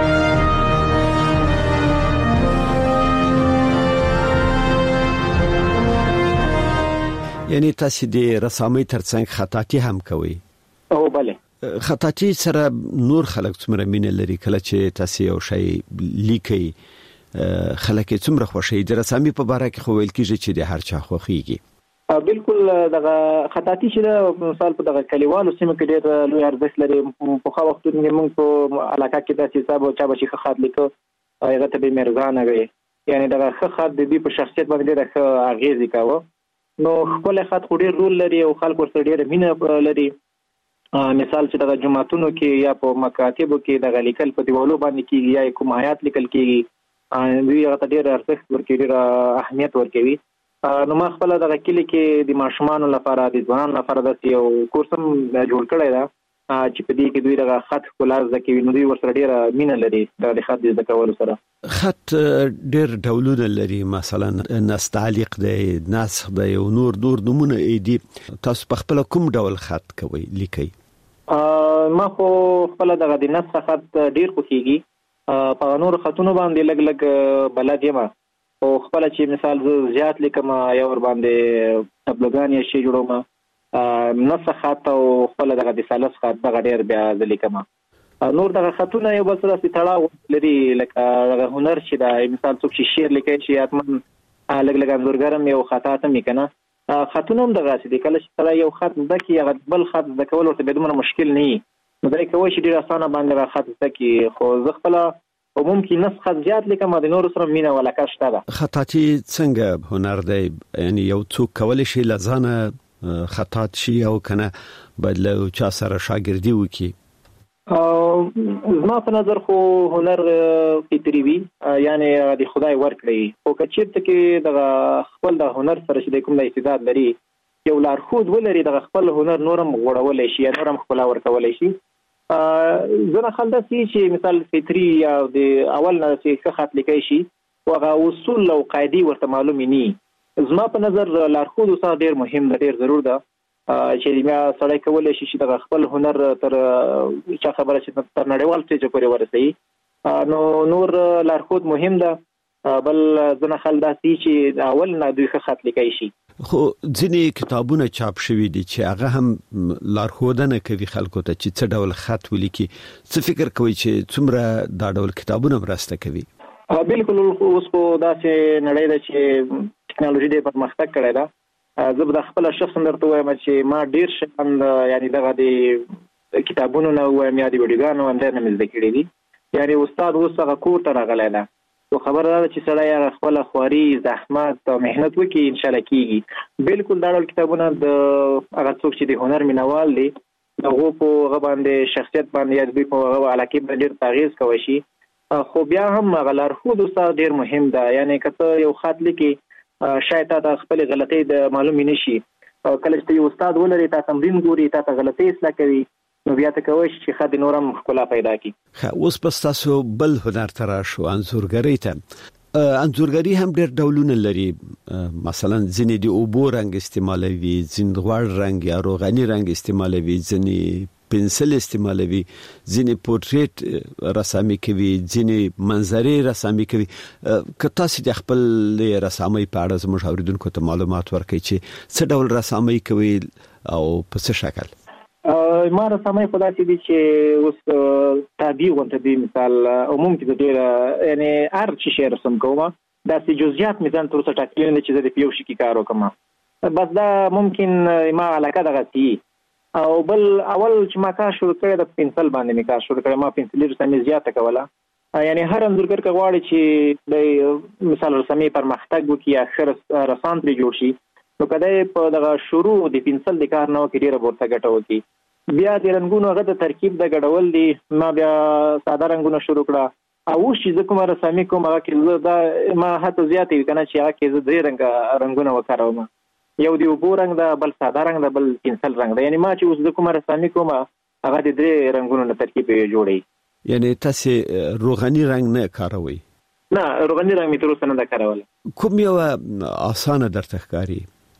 یعنی تاسو د رسامۍ ترڅنګ خطاطي هم کوئ؟ او بله. خطاطي سره نور خلک څومره مینه لري؟ کله چې تاسو یو شی لیکئ خلک څومره خوشي؟ د رسامي په اړه کې خو ویل کېږي چې د هر چا خوخيږي. بالکل دغه خطاطي چې مثال په دغه کلیوالو سیمه کې ډېر لوی ارزښت لري. په خو وخت کې موږ په علاقه کې داسې حساب او چا به چې خط لیکو هغه ته به مرزانه وي، یعنی دغه خط د دې په شخصیت باندې ډېر ښه اغیز کاوه. نو خپل خط خو ډېر رول لري او خلک ورسره ډېر مینه لري. مثال چې دغه جمعتونو کې یا په مکاتبو کې دغه لیکل په دیوالو باندې کېږي یا کوم آیات لیکل کېږي، دوی هغه ته ډېر ارزښت ورکوي، ډېر اهمیت ورکوي. نو ما خپل دغه کلی کې د ماشومانو لپاره د ځوانانو لپاره داسې یو کورس هم جوړ کړی ده چې په دې کې دوی دغه خط ښکلا زده کوي. نو دوی ورسره ډېره مینه لري د خط د زده کولو سره. خط ډېر ډولونه لري، مثلا نستعلیق دی، نسخ دی او نور نور نمونه دي. تاسو په خپل کوم ډول خط کوئ لیکئ؟ ما خو خپل دغه د نسخ خط ډېر خوښیږي. په نور خطونو باندې لګ لګ بلد یم، او خپل چې مثال زه زیات لیکم یا ور باندې تبلوګان یا شی جوړوم، نسخ خط او خپل دغه د ثالث خط دغه ډېر بیا زه لیکم. نور دغه خطونه یو بل سره تړاو لري، لکه دغه هنر چې دا مثال څوک چې شعر لیکي چې حتما لګ لګ انځورګر هم یو خطاط هم کنه. خطونه هم دغه چې کله چې سره یو خط زده کی هغه بل خط زده کول ورته به دومره مشکل نه وي. نو دا کوي چې ډېر اسانه باندې خط زده کی. خو زه خپل عموم کې نسخه زیات لیکم، د نور سره مینه ولاکه شته ده. خطاطي څنګه هنر دی؟ یعنی یو څوک کولی شي لزانه خطاط شي او کنه بدل چا سره شاګردي وکي؟ زما په نظر خو هنر فطري وي، یعنی د خدای ورکړي، خو که چېرته کې د خپل د هنر سره چې د کوم د استعداد لري یو لارښود ولري، د خپل هنر نورم غوړولی شي یا نورم ښکلا ورکولی شي. ځینې خلک داسې چې مثال فطري یا د اول نه چې ښه خط لیکلی شي هغه اصول او قاعدې ورته معلومې نه. زما په نظر لارښود اوسه ډېر مهم ده، ډېر ضرور ده چې بیا سړی کولی شي چې د خپل هنر تر چا خبره چې تر نړیوال سټیج پورې ورسوي. نو نور لارښود مهم ده، بل ځینې خلک داسې چې اول نه دوی ښه خط لیکلی شي. خو ځینې کتابونه چاپ شوي دي چې هغه هم لارښودنه کوي خلکو ته چې څه ډول خط ولیکي. څه فکر کوي چې څومره دا ډول کتابونه مرسته کوي؟ بالکل، اوس خو داسې نړۍ ده چې ټکنالوژي ډېر پرمختګ کړی ده. زه به د خپل شخص درته وایم چې ما ډېر شیان یعنی دغه د کتابونو نه وایم یا د ویډیوګانو هم ډېر نه مې زده کړي دي. یعنی استاد اوس هغه کور ته راغلی ده، خو خبره ده چې سړی هغه خپله خواري زحمت او محنت وکړي انشاءالله کېږي. بالکل دا ډول کتابونه د هغه څوک چې د هنر مینوال دي د هغو په هغه باندې شخصیت باندې یا دوی په هغه علاقې باندې ډېر اغېز کولی شي. خو بیا هم هغه لارښود استاد ډېر مهم ده. یعنی که ته یو خط لیکې شاید تا ته خپل غلطۍ د معلومې نشي، کله چې یو استاد ولري تا تمرین ګوري، تا ته غلطۍ اصلاح کوي، نو بیا ته کولی شي چې خط نورم ښکلا پیدا کړي. ښه، اوس به ستاسو بل هنر ته راشو، انځورګرۍ ته. انځورګري هم ډېر ډولونه لري، مثلا ځینې د اوبو رنګ استعمالوي، ځینې غوړ رنګ یا روغني رنګ استعمالوي، ځینې پنسل استعمالوي، ځینې پورټریټ رسامي کوي، ځینې منظرې رسامي کوي. که تاسو د خپل رسامۍ په اړه زموږ اوریدونکو ته معلومات ورکړئ چې څه ډول رسامۍ کوي او په څه شکل؟ ما رسامۍ خو داسې دي چې اوس طبیعي غونته دي. مثال عموم کې د ډېره یعنی هر چې شی رسم کوم داسې جزئیات مې ځان تر اوسه ټاکلي نه چې زه د په یو شي کې کار وکړم، بس دا ممکن ما علاقه دغسې. او بل اول چې ما کار شروع کړی د پنسل باندې مې کار شروع کړی، ما پنسلي رسامي زیاته کوله. یعنی هر انځورګر که غواړي چې د مثال رسامي پرمختګ وکړي یا ښه رسام پرې جوړ شي، نو که دی په دغه شروع د پنسل د کار نه وکړي ډېره به ورته ګټه وکړي. بیا د رنګونو هغه د ترکیب د ګډول دي، ما بیا ساده رنګونه شروع کړه. او اوس چې زه کومه رسامي کوم هغه کې زه دا ما هڅه زیاته وي که نه چې هغه کې زه درې رنګه رنګونه وکاروم، یو د اوبو رنګ ده، بل ساده رنګ ده، بل پنسل رنګ ده. یعنی ما چې اوس د کومه رسامي کوم هغه د درې رنګونو نه ترکیب جوړوي. یعنی تاسو روغني رنګ نه کاروئ؟ نه، روغني رنګ مې تر اوسه نه ده کارولی. کوم یو اسانه درته ښکاري؟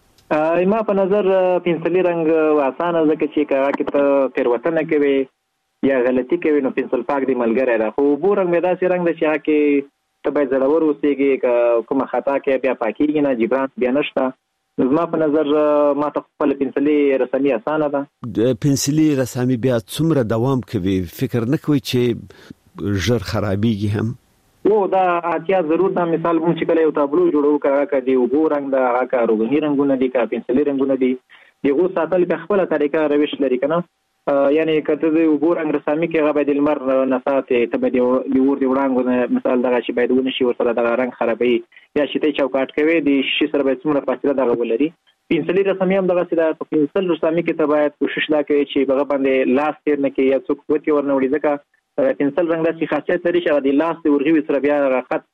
ما په نظر پنسلي رنګ اسانه، ځکه چې که هغه کې ته تېروتنه کوي یا غلطي کوي نو پنسل پاک دی ملګری ده. خو اوبو رنګ مې داسې رنګ ده چې هغه کې ته باید زړور اوسېږي، که کومه خطا کوي بیا پاکېږي نه، جبران بیا نشته. زما په نظر ما ته خپل پنسلي رسامي اسانه ده. د پنسلي رسامي بیا څومره دوام کوي؟ فکر نه کوي چې ژر خرابېږي هم؟ او دا اړتیا ضرور ده. مثال موږ چې کله یو تابلو جوړو، که هغه که د اوبو رنګ ده، هغه که روغني رنګونه دي، که پنسلي رنګونه دي، د هغو ساتل په خپله طریقه روش لري که نه. یعنی که ته د اوبو رنګ رسامي کوې هغه باید د لمر نه ساتې، ته باید د اور د وړانګو نه مثال دغه چې باید ونه شي ورسره دغه رنګ خرابوي، یا چې ته یې چوکاټ کوې د شیشې سره باید څومره فاصله دغه ولري. پنسلي رسامي هم دغسې ده. په پنسل رسامي کې ته باید کوشش دا کوې چې هغه باندې لاس تېر نه کړې یا څوک ګوتې ورنه وړي، ځکه پنسل رنګ داسې خاصیت لري چې هغه د لاس د ورغوي سره بیا هغه خط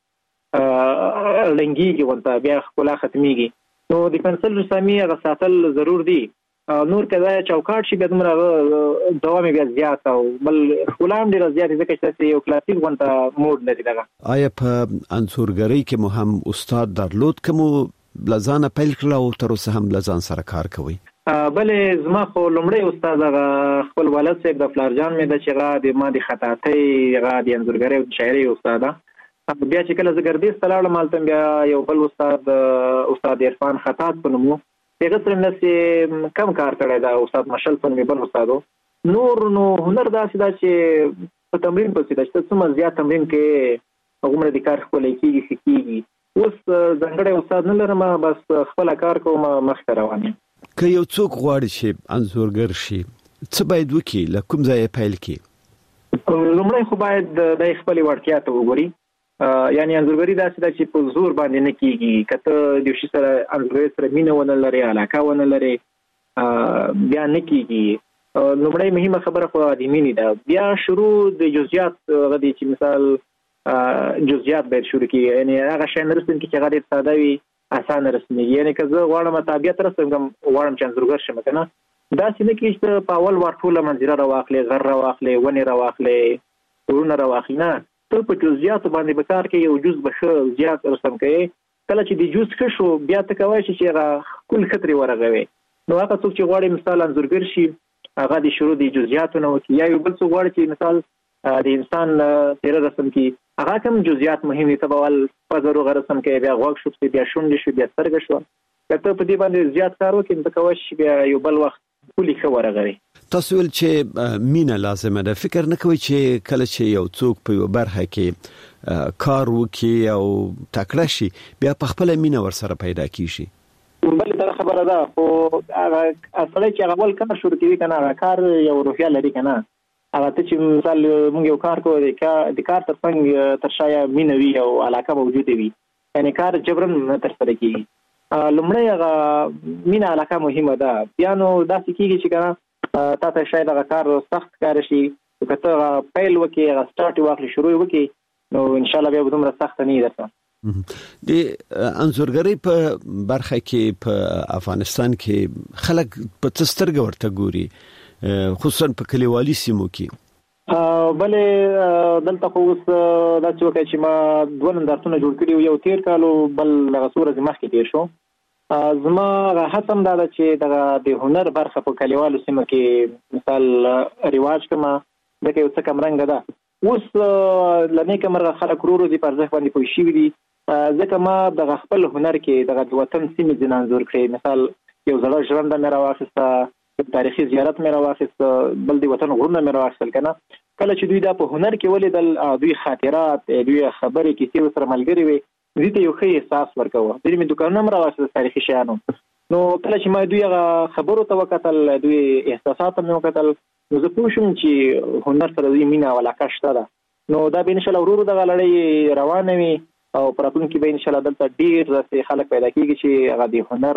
لنګېږي، ورته بیا ښکلا ختمېږي. نو د پنسل رسامي هغه ساتل ضرور دي. نور که دا چوکاټ شي بیا دومره دوام یې بیا زیات او بل ښکلا هم ډېره زیاتې، ځکه چې داسې یو کلاسیک غونته موډ لري دغه. آیا په انځورګرۍ کې مو هم استاد درلود که مو له ځانه پیل کړل او تر اوسه هم له ځان سره کار کوئ؟ بلې زما خو لومړی استاد هغه خپل والد صاحب د فلارجان مې ده چې هغه د ما د خطاطۍ هغه د انځورګرۍ او د شاعرۍ استاد ده. بیا چې کله زه ګردیز ته لاړم هلته بیا یو بل استاد استاد عرفان خطاط په نوم و، هغه سره نسې کم کار کړی دا. استاد مشل په نوم بل استاد و. نور نو هنر داسې ده چې په تمرین پسې ده، چې ته څومره زیات تمرین کې هغومره د کار ښکلی کېږي ښه کېږي. اوس ځانګړی استاد نه لرم، بس خپله کار کوم، مخکې روان یم. که یو څوک غواړي چې انځورګر شي څه باید وکړي؟ له کوم ځایه پیل کړي؟ لومړی خو باید د خپلې وړتیا ته وګوري. یعنی انځورګري داسې ده چې په زور باندې نه کېږي. که ته د یو شي سره انځورګرۍ سره مینه ونه لرې، علاقه ونه لرې، بیا نه کېږي. لومړی مهمه خبره خو د مینې ده. بیا شروع د جزئیات غدي چې مثال جزئیات به شروع کی، یعنی هغه شی نه رسم کی چې هغه ډیر ساده وي، اسانه رسمي. یعنی که زه غواړم طبيعت رسم کوم، غواړم چې انځورګر شم کنه، دا څنګه کې چې په اول ور ټوله منظره راواخلې، غر راواخلې، ونې راواخلې، ورونه راواخلې، نه ته په جزئیات باندې به کار کوي، یو جزء به زیات رسم کوي. کله چې د جزء ښه شو بیا ته کوي چې هغه کل خطري ورغوي. نو هغه څوک چې غواړي مثال انځورګر شي هغه د شروع د جزئیاتو نو کې، یا یو بل څوک غواړي چې مثال د انسان تیر رسم کی، هغه کوم جزئیات مهم دي. تبول پزرو رسم کې بیا غوږ شو، بیا شونډې شو، بیا سترګې شو. کله په دې باندې زیات کار وکړي نو کوي چې بیا یو بل وخت کلی ښه ورغوي. تاسو ول چې مینه لازمه ده. فکر نه کوي چې کله چې یو څوک په یو برخه کې کار وکړي او تکړه شي بیا په خپل مینه ورسره پیدا کیږي؟ بل دا خبره ده، خو هغه اصلي چې هغه ول کار شروع کوي کنه، هغه کار یو روحیه لري کنه. هغه ته چې مثال موږ یو کار کوو د کار تر څنګ تر شایا مینه وي او علاقه موجوده وي، یعنی کار جبرن تر سره کیږي. لومړی هغه مینه علاقه مهمه ده. بیا نو داسې کیږي چې کنه تاسو شاید هغه کار سخت کار شي، کته پیل وکي، هغه سٹارټ واخلي، شروع وکي، نو ان شاء الله به دومره سخت نه وي. د انځورګری په برخه کې په افغانستان کې خلک په تسترګ ورته ګوري، خصوصا په کلیوالي سیمو کې. بلې دلته خو اوس دا چې ما دوه نندارتونه جوړ کړي، یو تیر کالو بل هغه سورز مخکې تیر شو. زما هڅه دا ده چې د هنر برخه په کلیوالو سیمو کې مثال رواج کما د یو څه کم رنګ ده. اوس لنی کمر خلک ورورو دي پر ځخ باندې پوي شي دي، ځکه ما د خپل هنر کې د وطن سیمې ځین انځور کړی. مثال یو زړه ژوند مې راواخیسته، تاریخي زیارت مې راواخیسته، بل د وطن غرونه مې راواخیستل کنه. کله چې دوی دا په هنر کې ولیدل، دوی خاطرات، دوی خبرې کیسې سره ملګری وي، دوی ته یو ښه احساس ورکوه. دوی مې دکانونه هم راواخیستل تاریخي شیانو. نو کله چې ما دوی هغه خبرو ته وکتل، دوی احساسات مې وکتل، نو زه پوه شوم چې هنر سره دوی مینه او علاقه شته ده. نو دا به ان شاء الله ورو دغه لړۍ روانه وي او پراتون کې به ان شاء الله دلته ډیر راسي خلک پیدا کیږي چې هغه د هنر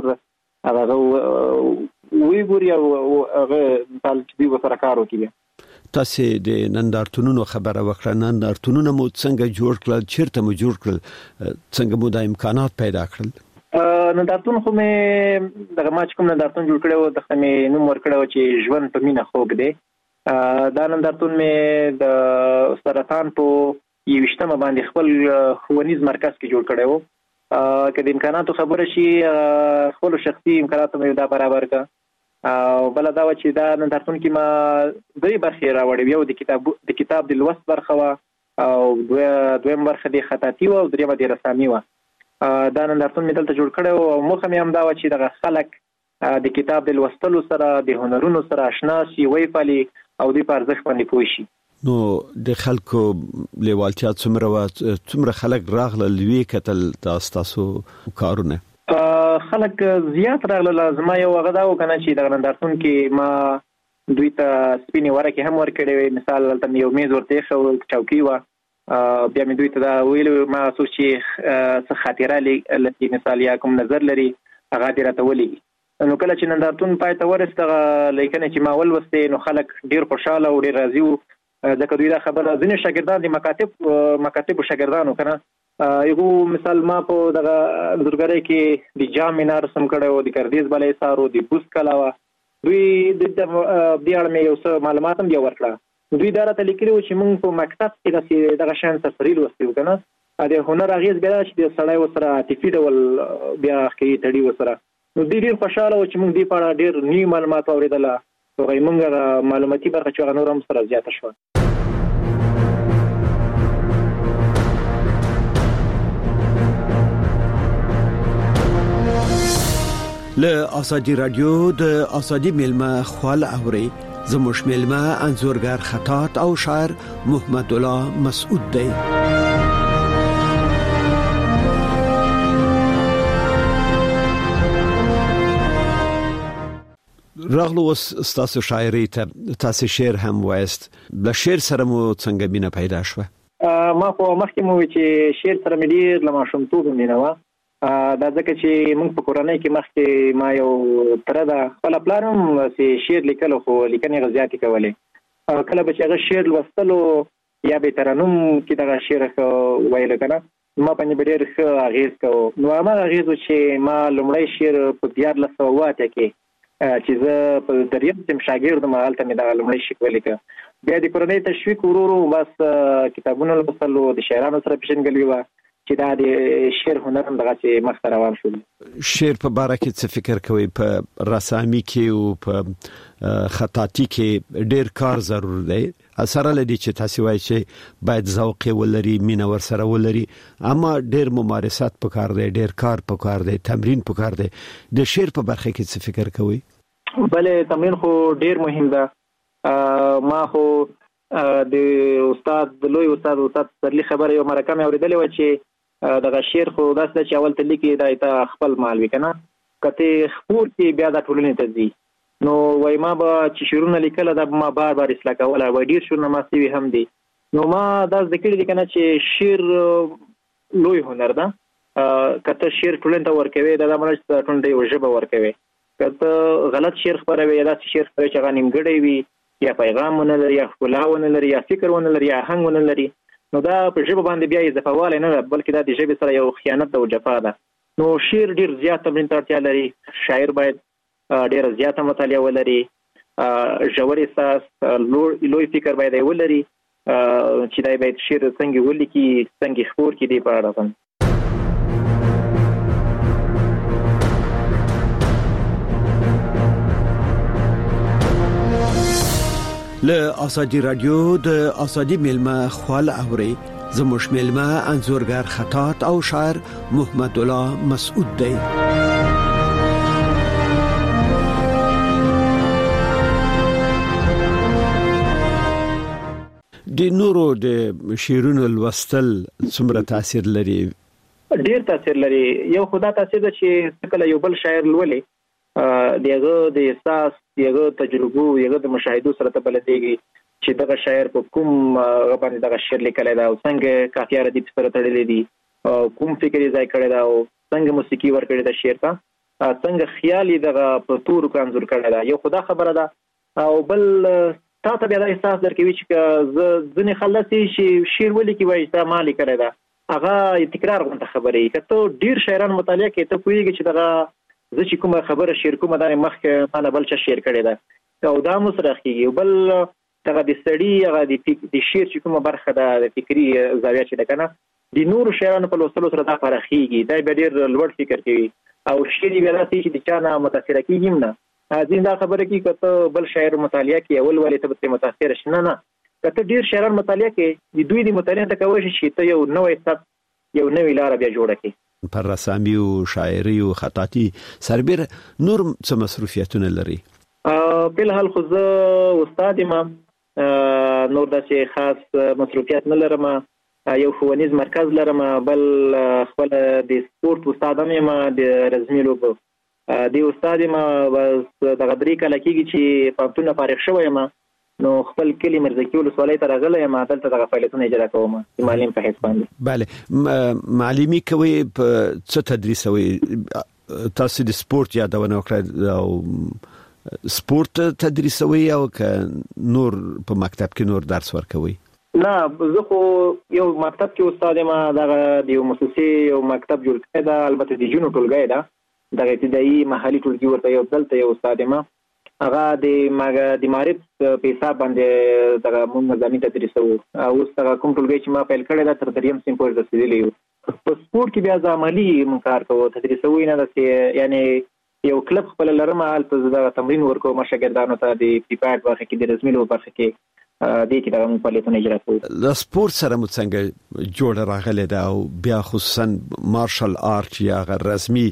هغه وی ګوري او هغه مثال چې دوی سره کار وکړي. تاسو د نندارتونونو خبره وکړه، نندارتونونه مو څنګه جوړ کړل، چیرته مو جوړ کړل، څنګه مو د امکانات پیدا کړل؟ نندارتون خو مې دغه ما چې کوم نندارتون جوړ کړو د خمې نوم ورکړو چې ژوند په مینه خوږ دی. دا نندارتون مې د سرطان په یوشتمه باندې خپل ښوونیز مرکز کې جوړ کړو. که د امکاناتو خبره شي خپل شخصي امکانات مې دا برابر کا. او بل دا و چې دا نندارتون کې ما دوی برخې راوړې، یو د کتاب د کتاب د لوست برخه وا، او دویم برخه د خطاطي او دریمه د رسامي وا. دا نندارتون مې دلته جوړ کړو او مخه مې هم دا و چې دغه خلک د کتاب د لوستلو سره د هنرونو سره آشنا شي، وی پالي او د پرځخ باندې پوي شي. نو د خلکو لیوالتیا څومره وا، څومره خلک راغله لوي کتل تاسو کارونه؟ خلک زیات راغله. زما یو هغه دا وکنه چې د نندارتون کې ما دوی ته سپینې ورکې هم ورکړې، مثال دلته یو میز ورته خو چوکۍ و، بیا مې دوی ته دا ویلو ما سوچ چې څه خاطره لري، مثال یا کوم نظر لري هغه دې راته ولېږي. نو کله چې نندارتون پای ته ورسېده لیکنه چې ما ولوستې، نو خلک ډیر خوشاله او ډیر راضي وو، ځکه دوی دا خبره ځینې شاګردان د مکاتب مکاتب شاګردانو کنه یو مثال ما په دغه انځورګری کې د جام مینار رسم کړو، د کردیز بالای سارو، د بوس کلاوه. دوی د دې اړه مې یو څه معلومات هم دی ورکړه. دوی دا راته لیکلي و چې موږ په مکتب کې دغه شان تفصیل لوستو کنه، د هنر اغیز بیا چې د سړی وسره عاطفي ډول بیا کې تړي وسره. نو دوی ډیر خوشاله و چې موږ دې په اړه ډیر نوي معلومات اوریدل، او موږ معلوماتي برخه چې نور هم سره زیاته شو. له آزادی رادیو د آزادی ملما خپل اوري زموږ ملما انځورګر خطاط او شاعر محمد الله مسعود دی. راغلو ستاسو شاعري ته تاسو شعر هم وایست، بل شعر سره مو څنګه مینه پیدا شوه؟ ما خو مخکې مو چې شعر سره مې ډیر لماشوم توګه مینه و، دا ځکه چې موږ په کورنۍ کې مخکې ما یو تره ده خپل پلار هم چې شعر لیکلو خو لیکنې غزياتي کولې کله به چې هغه شعر لوستلو یا به ترنم کې دغه شعر ویل کنه ما باندې ډېر ښه اغیز کوو نو هغه اغیز چې ما لومړی شعر په دیارلس سوه اوه اتیا کې چې زه په دریم سیم شاګرد یم هلته مې دغه لومړی شعر ولیکه بیا د کورنۍ تشویق ورو ورو بس کتابونه لوستلو د شاعرانو سره پیژندګلوي وه چې دا د شعر هنر هم دغسې مخته روان شو. شعر په باره کې څه فکر کوئ؟ په رسامي کې او په خطاطي کې ډېر کار ضرور دی سره لدی چې تاسو وایي چې باید ذوق ولري مینه ور سره ولري اما ډېر ممارسات پکار دی ډېر کار پکار دی تمرین پکار دی د شعر په برخه کې څه فکر کوئ؟ بلې تمرین خو ډېر مهم ده ما خو د استاد د لوی استاد استاد سرلی خبره یو مرکه مې اورېدلې وه چې دغه شعر خو داسې ده چې اول ته لیکي دا ته خپل مال وي که نه که ته خپور کې بیا دا ټولنې ته ځي نو وایي ما به چې شعرونه لیکله دا به ما بار بار اصلاح کوله وایي ډېر شعرونه ما سوي هم دي نو ما دا زده کړي دي که نه چې شعر لوی هنر ده که ته شعر ټولنې ته ورکوې دا دا معنی چې ته ټولنې ته یو ژبه ورکوې که ته غلط شعر خپروې یا داسې شعر خپروې چې هغه نیمګړی وي یا پیغام ونه لري یا ښکلا ونه لري یا فکر ونه لري یا آهنګ ونه لري نو دا په ژبه باندې بیا اضافه والی نه ده بلکې دا د ژبې سره یو خیانت ده او جفا ده نو شعر ډېر زیات تمرین ته اړتیا لري شاعر باید ډېره زیاته مطالعه ولري ژور احساس لوی فکر باید یې ولري چې دا باید شعر څنګه ولیکي څنګه خپور کړي دې په اړه باندې. له آزادی رادیو د آزادی میلمه خال اوري زموږ میلمه انځورګر خطاط او شاعر محمد الله مسعود دی. د نورو د شعرونو لوستل څومره تاثیر لري؟ ډیر تاثیر لري. یو خدا تاثیر ده چې کله یو بل شاعر لولي دغه د احساس دغه تجربو دغه د مشاهدو سره ته بلدېږي چې دغه شاعر په کوم غبن دغه شعر لیکلی دا او څنګه قافیه ردیف سره تړلې دي کوم فکر یې ځای کړی دا او څنګه موسیقي ورکړې ده شعر ته څنګه خیال یې دغه په تورو کې انځور کړی ده. یو خدا خبره ده او بل تا ته بیا دا احساس درکوي چې زه ځینې خلک چې شعر ولیکي وایي تا ما لیکلی ده هغه تکرار غونته خبرې که ته ډېر شاعران مطالعه کوې ته پوهېږي چې دغه زه چې کومه خبره شعر کومه دا مخکې ما نه بل چا شعر کړې ده او دا مو سره کېږي. بل دغه د سړي هغه د شعر چې کومه برخه ده د فکري زاویه چې ده که نه د نورو شاعرانو په لوستلو سره دا پراخېږي دا بیا ډېر لوړ فکر کوي او شعر یې بیا داسې چې د چا نه متاثره کېږي هم نه ځینې دا خبره کوي که ته بل شاعر مطالعه کړې اول ولې ته به ترې متاثره شي نه نه که ته ډېر شاعران مطالعه کړې د دوی د مطالعې ته کولی شي چې ته یو نوی سبک یو نوې لاره بیا جوړه کړې. پر رسامي او شاعري او خطاطي سربېر نور څه مصروفیتونه لري؟ په الحال خو زه استاد یم نور داسې خاص مصروفیت نه لرم یو ښوونیز مرکز لرم بل خپل د سپورت استاد هم یم د رزمي لوبو د استاد یم دغه درې کاله کېږي چې پوهنتون نه فارغ شوی یم نو خپل کلی مرزکي ولسوالۍ ته راغلی یم دلته دغه فعالیتونه اجرا کوم د معلم په حیث باندې. بله معلمي کوئ په څه تدریسوئ؟ تاسو د سپورت یادونه وکړه او سپورت تدریسوئ او که نور په مکتب کې نور درس ورکوئ؟ نه زه خو یو مکتب کې استاد یم دغه د یو مؤسسې یو مکتب جوړ کړی ده البته د جنو ټولګی ده دغه ابتدایي محلي ټولګي ورته یو دلته یو استاد یم هغه د د معرف په حساب باندې دغه موږ نظامي تدریسو اوس دغه کوم ټولګی چې ما پیل کړی ده تر دریم صنف پورې رسېدلی یو. په سپورټ کې بیا زه عملي موږ کار کوو تدریسو یې نه داسې یعنې یو کلب خپله لرم هلته زه دغه تمرین ورکوم شاګردانو ته د پریپاډ برخه کې د رزمي لوبو برخه کې دې کې دغه موږ فعالیتونه اجرا کوو. د سپورت سره مو څنګه جوړه راغلې ده او بیا خصوصا مارشل آرټ یا هغه رزمي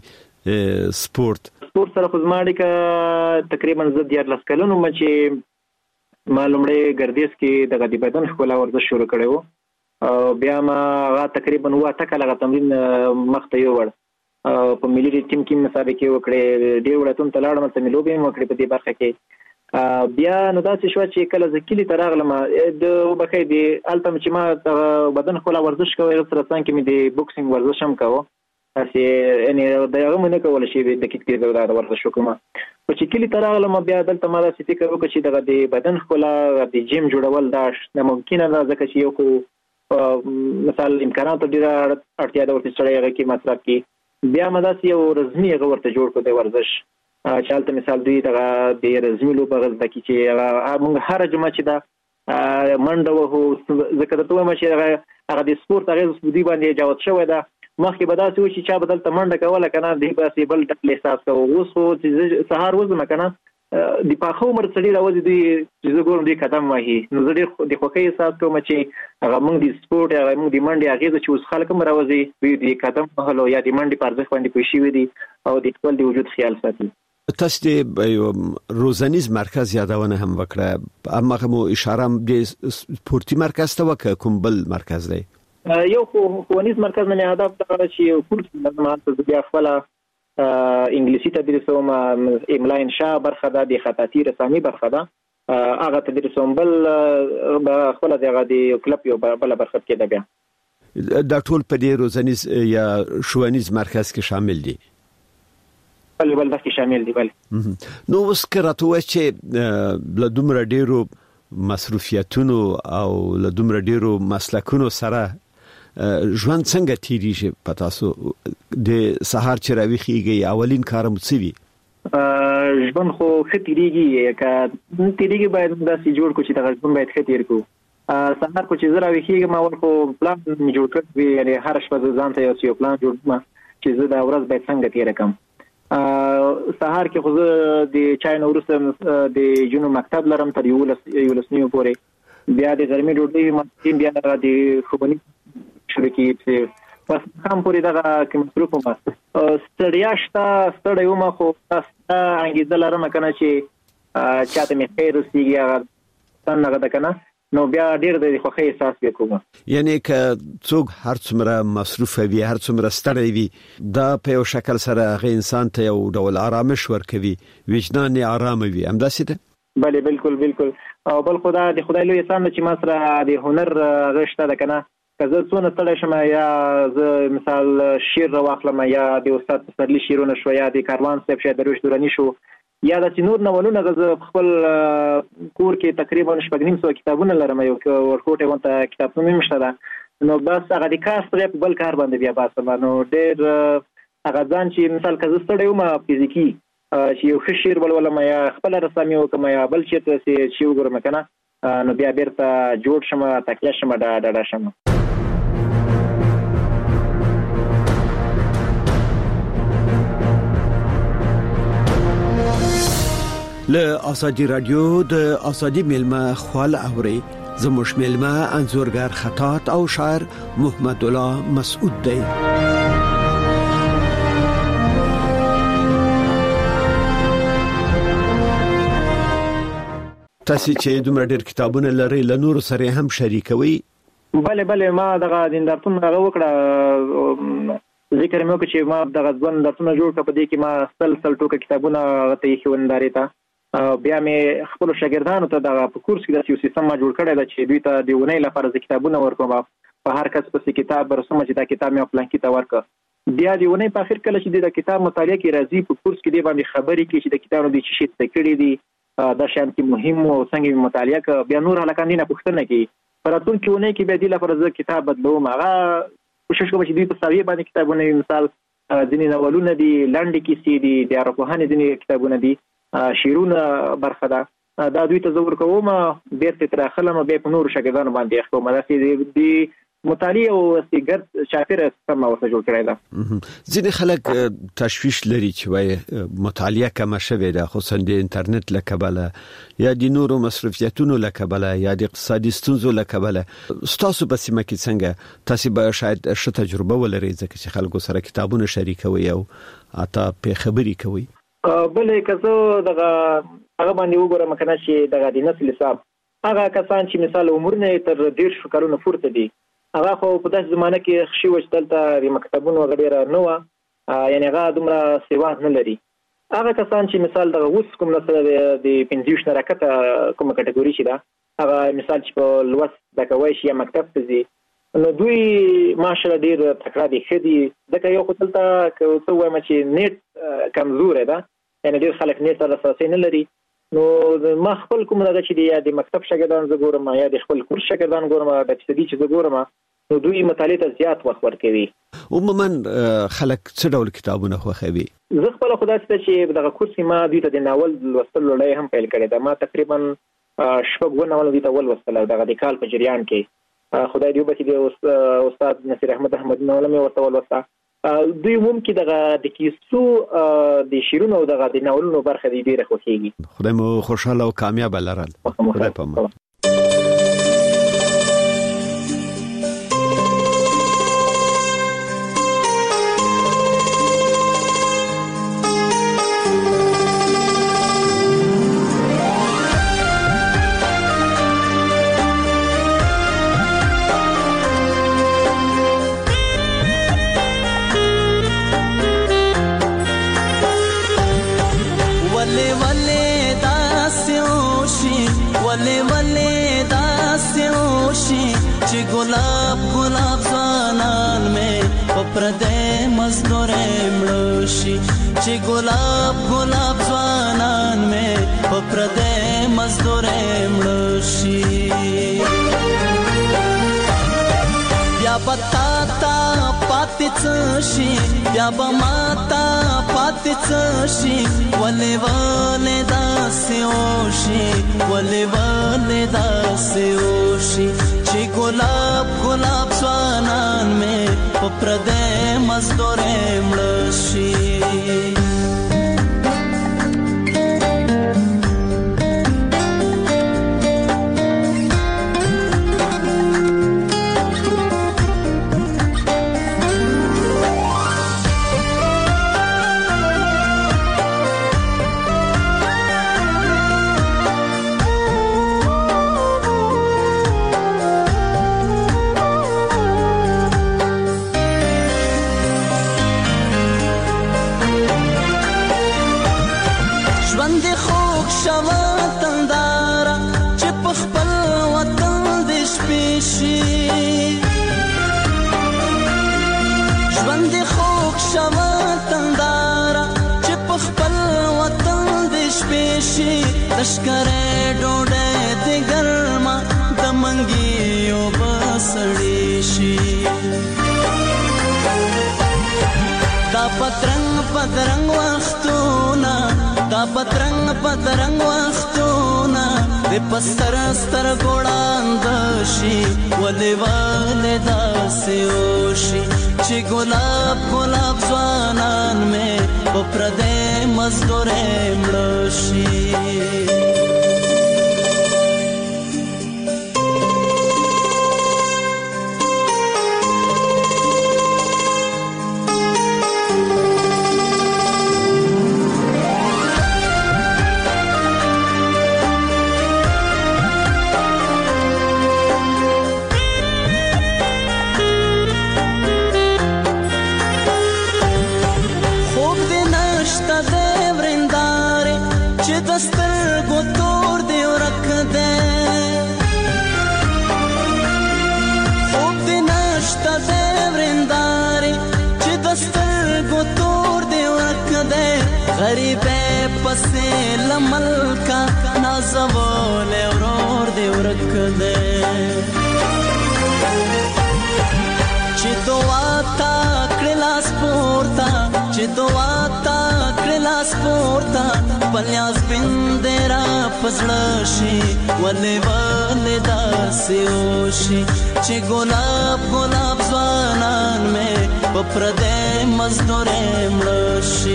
سپورت سپورت سره خو زما اړیکه تقریبا زه دیارلس کلن وم چې ما لومړی ګردیز کې دغه د بدن ښکلا ورزش شروع کړی و بیا ما هغه تقریبا اوه اته کاله هغه تمرین مخته یووړ په ملي ټیم کې مسابقې وکړې ډېر ولایتونو ته لاړم هلته مې لوبې هم وکړې په دې برخه کې بیا نو داسې شوه چې کله زه کلي ته راغلم د وبښئ د هلته چې ما دغه بدن ښکلا ورزش کوی هغه سره څنګ کې مې د بوکسینګ ورزش هم کوه چې یعنی دغه مونږ نه کول شي د کیکې د ورزش کومه په چې کلی تراغله ما بیا دلته ما د فکر وکړ چې دغه د بدن خلا د جیم جوړول دا ممکنه ده ځکه چې یو خو مثال امکانات ډیره اړتیا ده ورته سره هغه کې مصرف کی بیا مداسي یو رزمي هغه ورته جوړ کړو د ورزش چالت مثال دوی دغه د رزمي لوبه غزه کی چې موږ هر جمعه چې دا منډه وو ذکر ته ما چې هغه د سپورت هغه سپورتي باندې جواب شوی ده مخکې به داسې و چې چا بدل ته منډه کوله کنه دی باسي بل ډول احساس کوو اوس خو چې سهار وزم کنه د پاخو عمر سړي راوځي دی چې زه ګورم دی قدم وهي نو زه ډېر د خوښۍ احساس کوم چې هغه موږ د سپورت هغه موږ د منډې هغې چې اوس خلک هم راوځي دوی د قدم وهلو یا د منډې په ارزښت باندې پوه شوي دي او د خپل د وجود خیال ساتي. تاسو د روزنیز مرکز یادونه هم وکړه اما مو اشاره د سپورتي مرکز ته وکړه کوم بل مرکز دی یو ښوونیز مرکز نه هدف دا چې یو کورس لازم بیا خپل انګلیسي تدریسوم املا انشاء برخه ده د خطاطي رسامي برخه ده هغه تدریسوم بل خپل دغه د کلب یو بل برخه کې ده بیا دا ټول په دې روزنیز یا ښوونیز مرکز کې شامل دي بل بل کې شامل دي بل نو اوس کراته و چې له دومره ډیرو مصروفیتونو او له دومره ډیرو مسلکونو سره ژوند څنګه تیریږي پتا سو د سهار چې راويخيږي اولین کارم څه وي ژوند خو ختیریږي که تیریږي باید داسې جوړ کو چې دا ژوند باید ختیر کو سهار کو چې زه راويخيږم اول خو پلان جوړ کړی یعنی هر شپه ځان ته یو پلان جوړ کړم چې زه دا ورځ باید څنګه تیر کړم سهار کې خو زه د چای نو وروسته د جنو مکتب لرم تر یو لسنیو پورې بیا د ګرمي ډوډۍ مې بیا د خوبني شروع کی پس هم پوری دغه کوم مصروف ما ستړیا شته ستړی ومه خو تاسو انګیزه لرم کنه چې چاته می خیر وسیږي هغه څنګه ده کنه نو بیا ډیر د خوښۍ احساس وکوم یعنی که څوک هر څومره مصروف وي هر څومره ستړی وي دا په یو شکل سره غي انسان ته یو ډول آرامش ورکوي وجدان یې آرام وي همداسې ده بله بالکل بالکل او بل خدا د خدای لوی احسان چې ما سره د هنر غشته ده کنه که زه څونه ستړی شم یا زه مثال شعر راواخلم یا د استاد پسرلي شعرونه شو یا د کاروان صاحب شه درویش دورانی شو یا د نور نولونه غزه خپل کور کې تقریبا شپږ نیم سو کتابونه لرم یو ورکوټه وانت کتابونه مشته ده نو بس هغه د کار سره په بل کار باندې بیا باسم نو ډېر هغه ځان چې مثال که زه ستړی وم فزیکی چې یو ښه شعر ولولم یا خپل رسامي وکم یا بل چیرته چې وګورم کنه نو بیا بیرته جوړ شم تکلیه شم دا دا شم له آزادی رادیو د آزادی ملما خال اوري زموږ ملما انزورګر خطاط او شاعر محمد الله مسعود دی تاسو چې دومره ډېر کتابونه لري له نور سره هم شریکوي بله بله ما دغه دیندارتون هغه وکړه ذکر مې وکړ چې ما دغه ځوان درتونه جوړ کړ په دې کې ما سل سل ټوکه کتابونه ته یې خونداري ته بیا مې خپل شاګردانو ته دغه په کورس کې د یو سیستم ما جوړ کړی دا چې دوی ته د ونې لپاره ځ کتابونه ورکوم په هر کس په کتاب رسوم چې دا کتاب مې پلان کې تا ورکړ بیا د ونې په اخر کله چې د کتاب مطالعه کې راځي په کورس کې دی باندې خبرې کې چې د کتابونو د چی شي تکړې دي دا شان کې مهم او څنګه مطالعه ک بیا نور هلکان نه پوښتنه کوي پراتون کې ونې کې به د لپاره ځ کتاب بدلوم هغه کوشش کوم چې دوی په ساوی باندې کتابونه مثال ځینې ناولونه دي لنډې کیسې دي د عربوهانې ځینې کتابونه دي شیرونه برخه ده دا دوی ته زور کوم بیرته تر خلم به په نور شګدان باندې خو مدرسې دی مطالعه او سیګر شافره سم اوسه جوړ کړی دا ځینې خلک تشویش لري چې وای مطالعه کم شوه ده خصوصا د انټرنیټ لکبله یا د نورو مصرفیتونو لکبله یا د اقتصادي ستونزو لکبله ستاسو په سیمه کې څنګه تاسو به شاید ښه تجربه ولرئ ځکه چې خلکو سره کتابونه شریکوي او اته په خبري کوي بلې کزه دغه هغه باندې وګورم کنه چې دغه د نسل حساب هغه کسان چې مثال عمر نه تر ډیر شو کارونه فورته دي هغه خو په داسې زمانه کې خشي وشتلته د مکتبونو غډیره نه و یعنی هغه دومره سیوان نه لري هغه کسان چې مثال دغه اوس کوم نسل د پنځوس نه راکته کومه کټګوري شي دا هغه مثال چې په لوس د کوي شي مکتب ته ځي نو دوی ماشاءالله ډیر تکړه دي خدي دغه یو خپل ته څه وایم چې نیټ کمزور ده یعنی ډیر خلک نیټ سره اساسي نه لري نو ما خپل کوم دغه چې یا د مکتب شاګردان زه ګورم یا د خپل کورس شاګردان ګورم د ابتدایي چې زه ګورم نو دوی مطالعه ته زیات وخت ورکوي. عموما خلک څه ډول کتابونه خوښوي؟ زه خپل خدای ته چې دغه کورس ما دوی ته د ناول لوستل لړۍ هم پیل کړې ده. ما تقریبا شپږ ناول دوی ته ولوستل دغه د کال په جریان کې. خدای دې وبخښي د استاد نصیر احمد احمد ناول مې ورته ولوسته. دوی ممکن دغه د کیسو د شیرونو او دغه د ناولونو برخه دې ډیره خوښیږي. خدای مو خوشاله او کامیاب لرل. خدای په امان. गुलाब गुलाब ज़वानान में पप्रदे मज़दूरे मड़ोशी ची गुलाब गुलाब ज़वानान में पप्रदे मज़दूरे मड़ोशी या बताता पातिचशी या बमाता पातिचशी वले वले दास्योशी वले वले दास्योशी ची गुलाब गुलाब ज़वानान में पप्रदे मज़दूरे मड़ोशी लश्करे डोडे दे गर्मा दमंगियो बसड़ीशी दा पतरंग पतरंग वख्तूना दा पतरंग पतरंग वख्तूना दे पस्तर स्तर गोड़ांदशी वले वले दास्योशी ची गुलाब गुलाब ज़वानान में पप्रदे मज़दूरे मड़ोशी गरीबे पसे लमल का नाज़वोले औरोर दे उरक दे चिदोवाता क्रिलास पोर्ता चिदोवाता क्रिलास पोर्ता पल्यास बिंदेरा पसड़शी वले वले दास्योशी ची गुलाब गुलाब ज़वानान में पप्रदे मज़दूरे मड़ोशी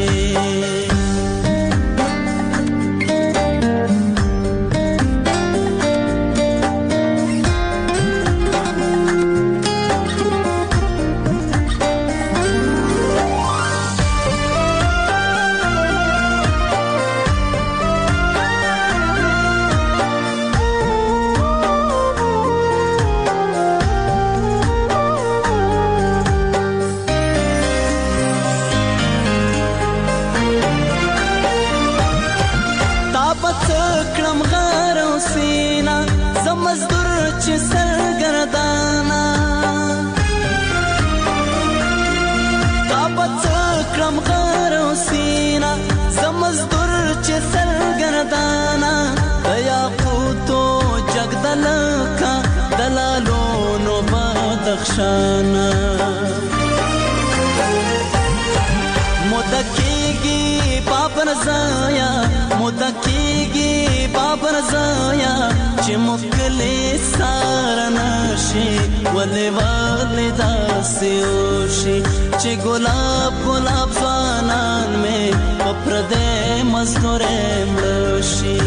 رخشانا مدکیگی بابر زایا مدکیگی بابر زایا چې مکلی سارنشي ولې ولې داسې وشي چې ګلاب ګلاب ځوانان مې په پردې مزدورې مړه شي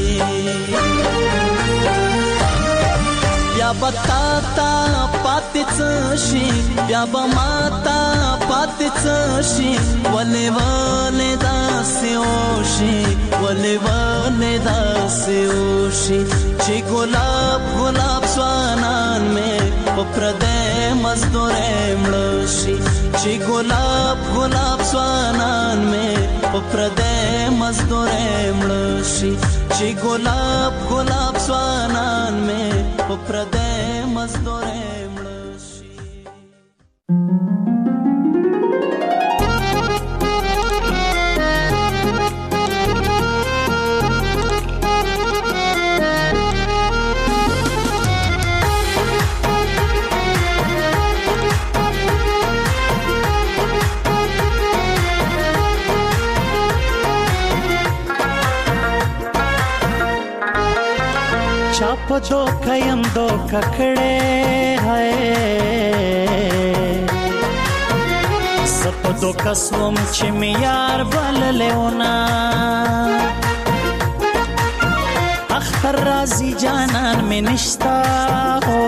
بیا به تا ته پاتې څه شي بیا به ما ته پاتې څه شي ولې ولې داسې وشي ولې ولې داسې وشي چې ګلاب ګلاب ځوانان مې په پردې مزدورې مړه شي چې ګلاب ګلاب ځوانان مې په پردې مزدورې مړه شي چې ګلاب ګلاب ځوانان مې په پردې مزدورې مړه شي चाप दो कयम दो ककड़े है सप दो कसवम चिमियार बल लेना अख्तर राजी जानन में निश्ता हो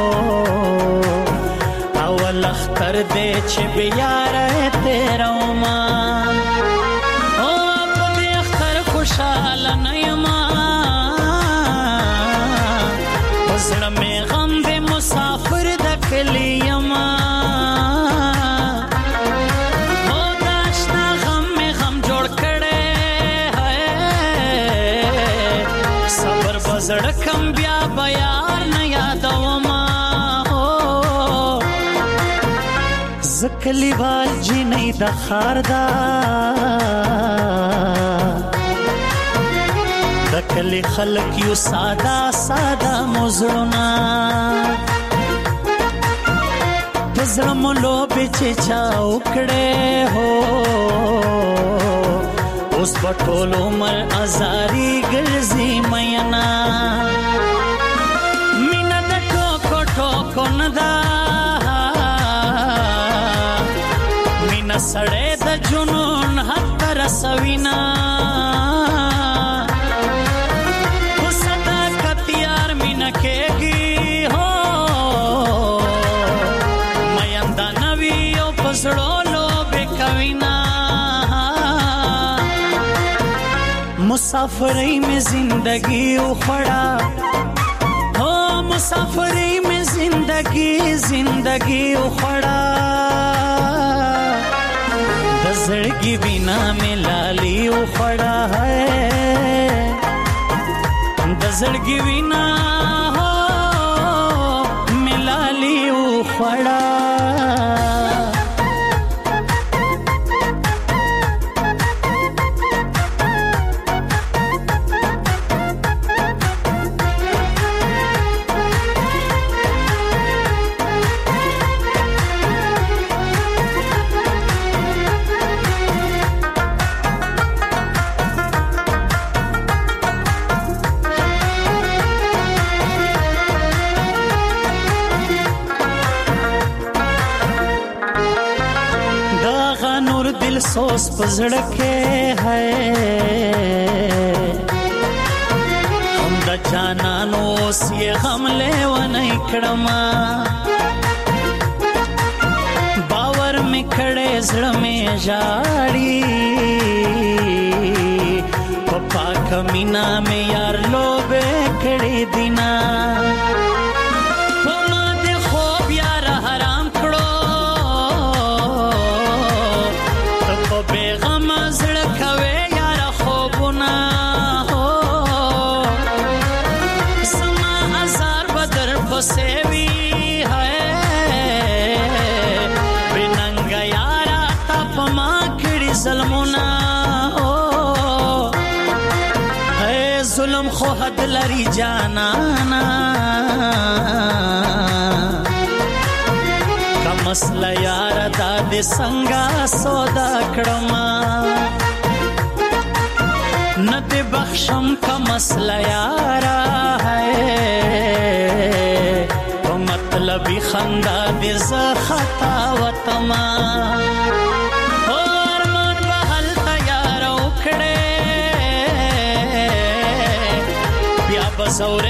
अवल अख्तर दे चिबियार तेरा मान ओ अपने अख्तर खुशाल नयमा زړه مې غم دې مسافر د کلی یما او داشنا غم مې غم جوړ کړي صبر بزړه کم بیا بیار نه یادوما زکلی وال جی نه د خاردا کلی خلق یو ساده ساده مزرنا پزرم لو بچ چاو کړه هو اوس پټول عمر ازاری ګرځي مینا مینا د ټوکو ټوکو ندا مینا سړې د جنون حق رسوینا मुसाफरी में जिंदगी उखड़ा हो मुसाफरी में जिंदगी जिंदगी उखड़ा दजड़गी बिना में लाली उखड़ा है दजड़गी बिना हो में लाली उखड़ा सोच पजड़ के है हम द जाना नोस ये हमले व नहीं खड़मा बावर में खड़े जड़ में जाड़ी पप्पा कमीना में यार लोबे खड़े दिना सेवी है बिनंगा यारा तप माखड़ी जलमुना हो है जुल्म खो हद लरी जाना مسله یار دا د څنګه سودا کړم نه دې بخشم کا مسله یار ہے په مطلبي خندا دې ز خطا وتما ارمان بهل تیار وکړې بیا بزور